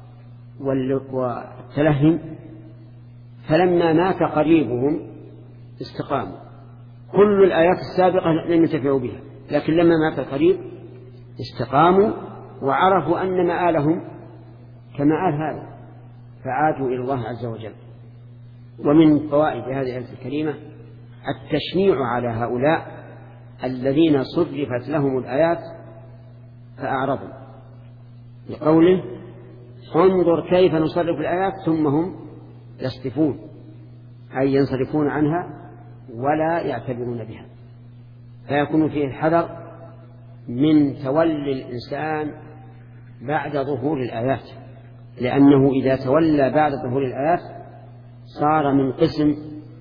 والتلهي، فلما مات قريبهم استقاموا. كل الآيات السابقة لم ينتفعوا بها، لكن لما مات القريب استقاموا وعرفوا أن مآلهم كمآل هذا، فعادوا إلى الله عز وجل. ومن فوائد هذه الآية الكريمة التشنيع على هؤلاء الذين صرفت لهم الآيات فأعرضوا، لقوله انظر كيف نصرف الآيات ثم هم يصرفون، أي ينصرفون عنها ولا يعتبرون بها. فيكون فيه الحذر من تولي الإنسان بعد ظهور الآيات، لأنه إذا تولى بعد ظهور الآيات صار من قسم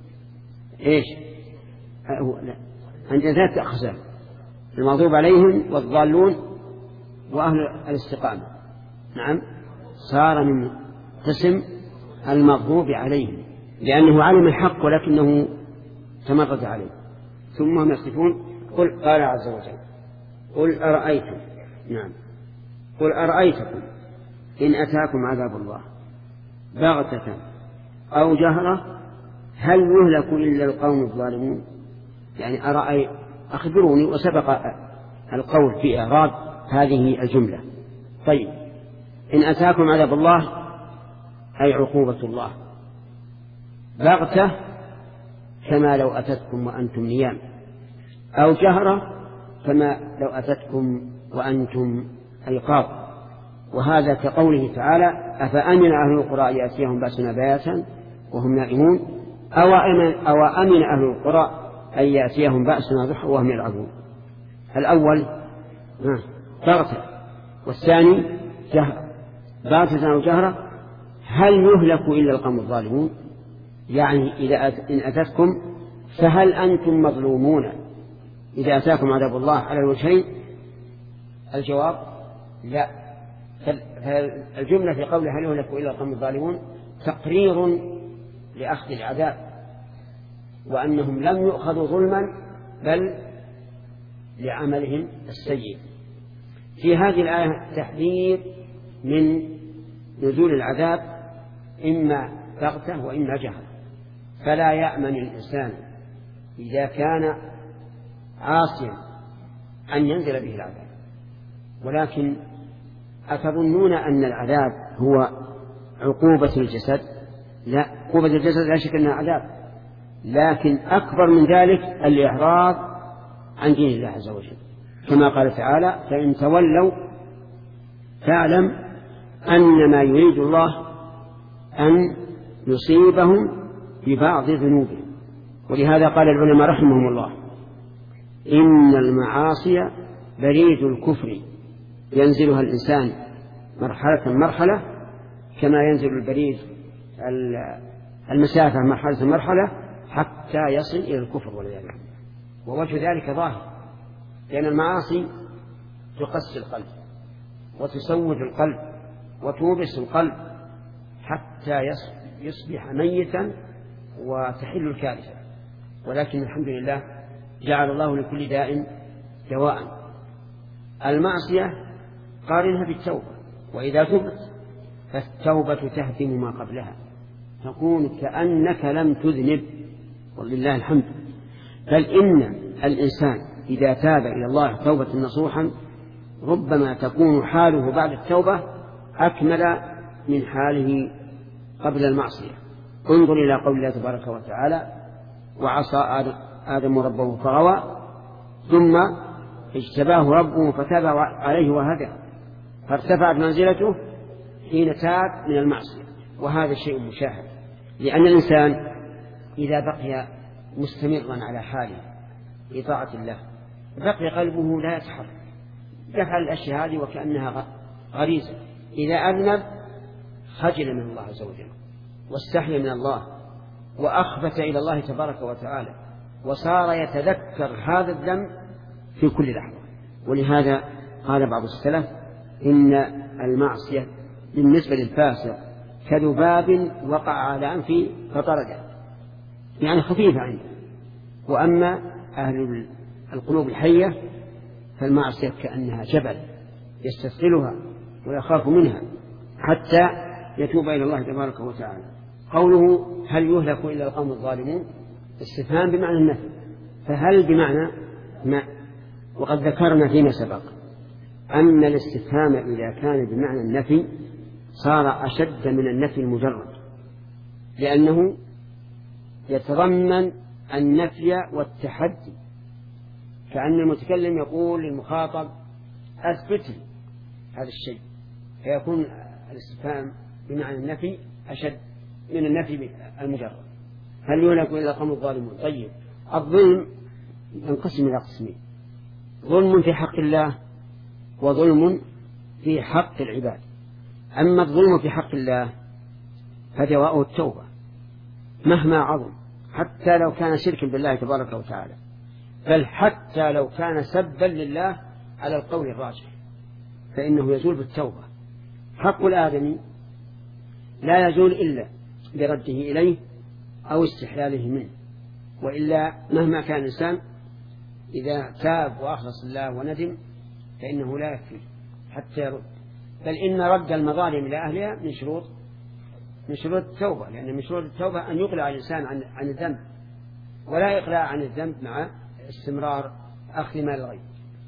عندنا ثلاثة أقسام: المغضوب عليهم والضالون وأهل الاستقامة. نعم، صار من قسم المغضوب عليهم لأنه علم الحق ولكنه تمرد عليه، ثم هم يصفون. قال عز وجل قل أرأيتم، نعم، قل أرأيتكم إن أتاكم عذاب الله بغتة أو جهرة هل يهلك إلا القوم الظالمون. يعني أخبروني، وسبق القول في إعراب هذه الجملة. طيب، إن أتاكم عذاب الله أي عقوبة الله، بغتة كما لو أتتكم وأنتم نيام، أو جهرة كما لو أتتكم وأنتم أيقاظ. وهذا كقوله تعالى أفأمن أهل القرى يأتيهم بأسنا بياتا وهم نائمون، أو أمن أهل القرى أن يأتيهم بأسنا ضحى وهم يلعبون. الأول بغتة، والثاني جهرة. بغتة أو جهرة هل يهلك إلا القوم الظالمون، يعني إن أتتكم فهل أنتم مظلومون إذا أتاكم عذاب الله على الوجهين؟ الجواب لا. فالجملة في قوله هل يهلك إلا القوم الظالمون تقرير لأخذ العذاب، وأنهم لم يؤخذوا ظلما بل لعملهم السيء. في هذه الآية تحذير من نزول العذاب إما بغتة وإما جهرة، فلا يأمن الإنسان إذا كان عاصيا أن ينزل به العذاب. ولكن أتظنون أن العذاب هو عقوبة الجسد؟ لا، عقوبة الجسد لا شك أنها عذاب، لكن أكبر من ذلك الإعراض عن دين الله عز وجل، كما قال تعالى فإن تولوا فاعلم أنما يريد الله أن يصيبهم ببعض ذنوبهم. ولهذا قال العلماء رحمهم الله إن المعاصي بريد الكفر ينزلها الإنسان مرحلة كما ينزل البريد المسافة مرحلة حتى يصل إلى الكفر والعياذ بالله. ووجه ذلك ظاهر، لأن المعاصي تقسي القلب وتسود القلب وتوبس القلب حتى يصبح ميتا وتحل الكارثة. ولكن الحمد لله جعل الله لكل داء دواء. المعصية قارنها بالتوبة، وإذا تبت فالتوبة تهدم ما قبلها، تكون كأنك لم تذنب، ولله الحمد. بل إن الإنسان إذا تاب إلى الله توبة نصوحا ربما تكون حاله بعد التوبة أكمل من حاله قبل المعصية. انظر إلى قول الله تبارك وتعالى: وعصى آدم ربه فغوى ثم اجتباه ربه فتاب عليه وهدى، فارتفعت منزلته حين تاب من المعصية. وهذا شيء مشاهد، لأن الإنسان إذا بقي مستمرا على حاله في طاعة الله بقي قلبه لا يتحرك، يفعل الأشياء هذه وكأنها غريزة. إذا أذنب خجل من الله عز وجل واستحي من الله وأخبت إلى الله تبارك وتعالى، وصار يتذكر هذا الذنب في كل لحظة. ولهذا قال بعض السلف: إن المعصية بالنسبة للفاسق كذباب وقع على أنفه فطرده، يعني خفيفة عنده. وأما أهل القلوب الحية فالمعصية كأنها جبل يستثقلها ويخاف منها حتى يتوب إلى الله تبارك وتعالى. قوله: هل يهلك إلا القوم الظالمون؟ استفهام بمعنى النفي، فهل بمعنى ما. وقد ذكرنا فيما سبق أن الاستفهام إذا كان بمعنى النفي صار أشد من النفي المجرد، لأنه يتضمن النفي والتحدي، كأن المتكلم يقول للمخاطب: أثبت لي هذا الشيء، فيكون الاستفهام بمعنى النفي أشد من النفي المجرد. هل يهلك إلا القوم الظالمون؟ طيب، الظلم ينقسم إلى قسمين: ظلم في حق الله وظلم في حق العباد. أما الظلم في حق الله فدواءه التوبة مهما عظم، حتى لو كان شركا بالله تبارك وتعالى، بل حتى لو كان سبا لله على القول الراجح فإنه يزول بالتوبة. حق الآدمي لا يزول إلا برده إليه أو استحلاله منه، وإلا مهما كان الإنسان إذا تاب وأخلص الله وندم فإنه لا يكفي حتى يرد. بل إن رد المظالم إلى أهلها من شروط التوبة، لأن من شروط التوبة أن يقلع الإنسان عن الذنب، ولا يقلع عن الذنب مع استمرار أخذ مال الغير.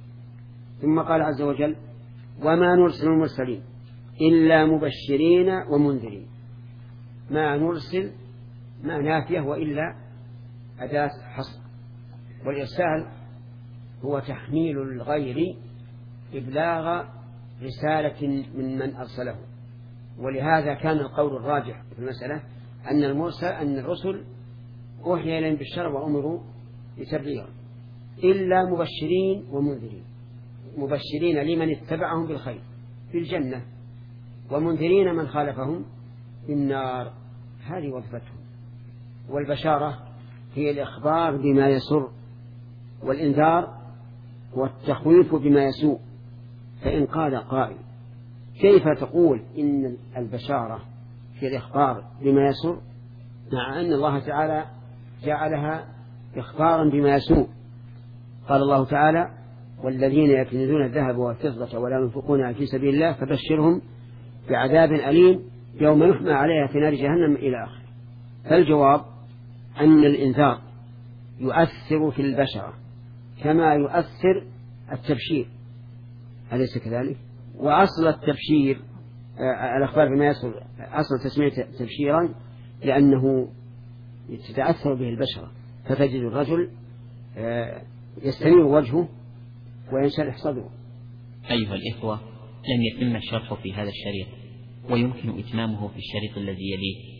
ثم قال عز وجل: وما نرسل المرسلين إلا مبشرين ومنذرين. ما نرسل ما نافية وإلا أداة حصر، والإرسال هو تحميل الغير إبلاغ رسالة من أرسله. ولهذا كان القول الراجح في المسألة أن الرسل أوحي إليهم بالشرع وأمروا بتبليغه، إلا مبشرين ومنذرين. مبشرين لمن اتبعهم بالخير في الجنة، ومنذرين من خالفهم في النار. هذه وظيفتهم. والبشارة هي الإخبار بما يسر، والإنذار والتخويف بما يسوء. فإن قال قائل: كيف تقول إن البشارة هي الإخبار بما يسر مع أن الله تعالى جعلها إخبارا بما يسوء؟ قال الله تعالى: والذين يكنزون الذهب والفضة ولا ينفقونها في سبيل الله فبشرهم بعذاب أليم يوم يحمى عليها في نار جهنم إلى آخره. فالجواب أن الإنذار يؤثر في البشرة كما يؤثر التبشير، أليس كذلك؟ وأصل التبشير الأخبار بما يصل أصل تسمية تبشيرا لأنه تتأثر به البشرة، فتجد الرجل يستنير وجهه وينشرح صدره. أيها الإخوة، لم يتم الشرح في هذا الشريط، ويمكن إتمامه في الشريط الذي يليه.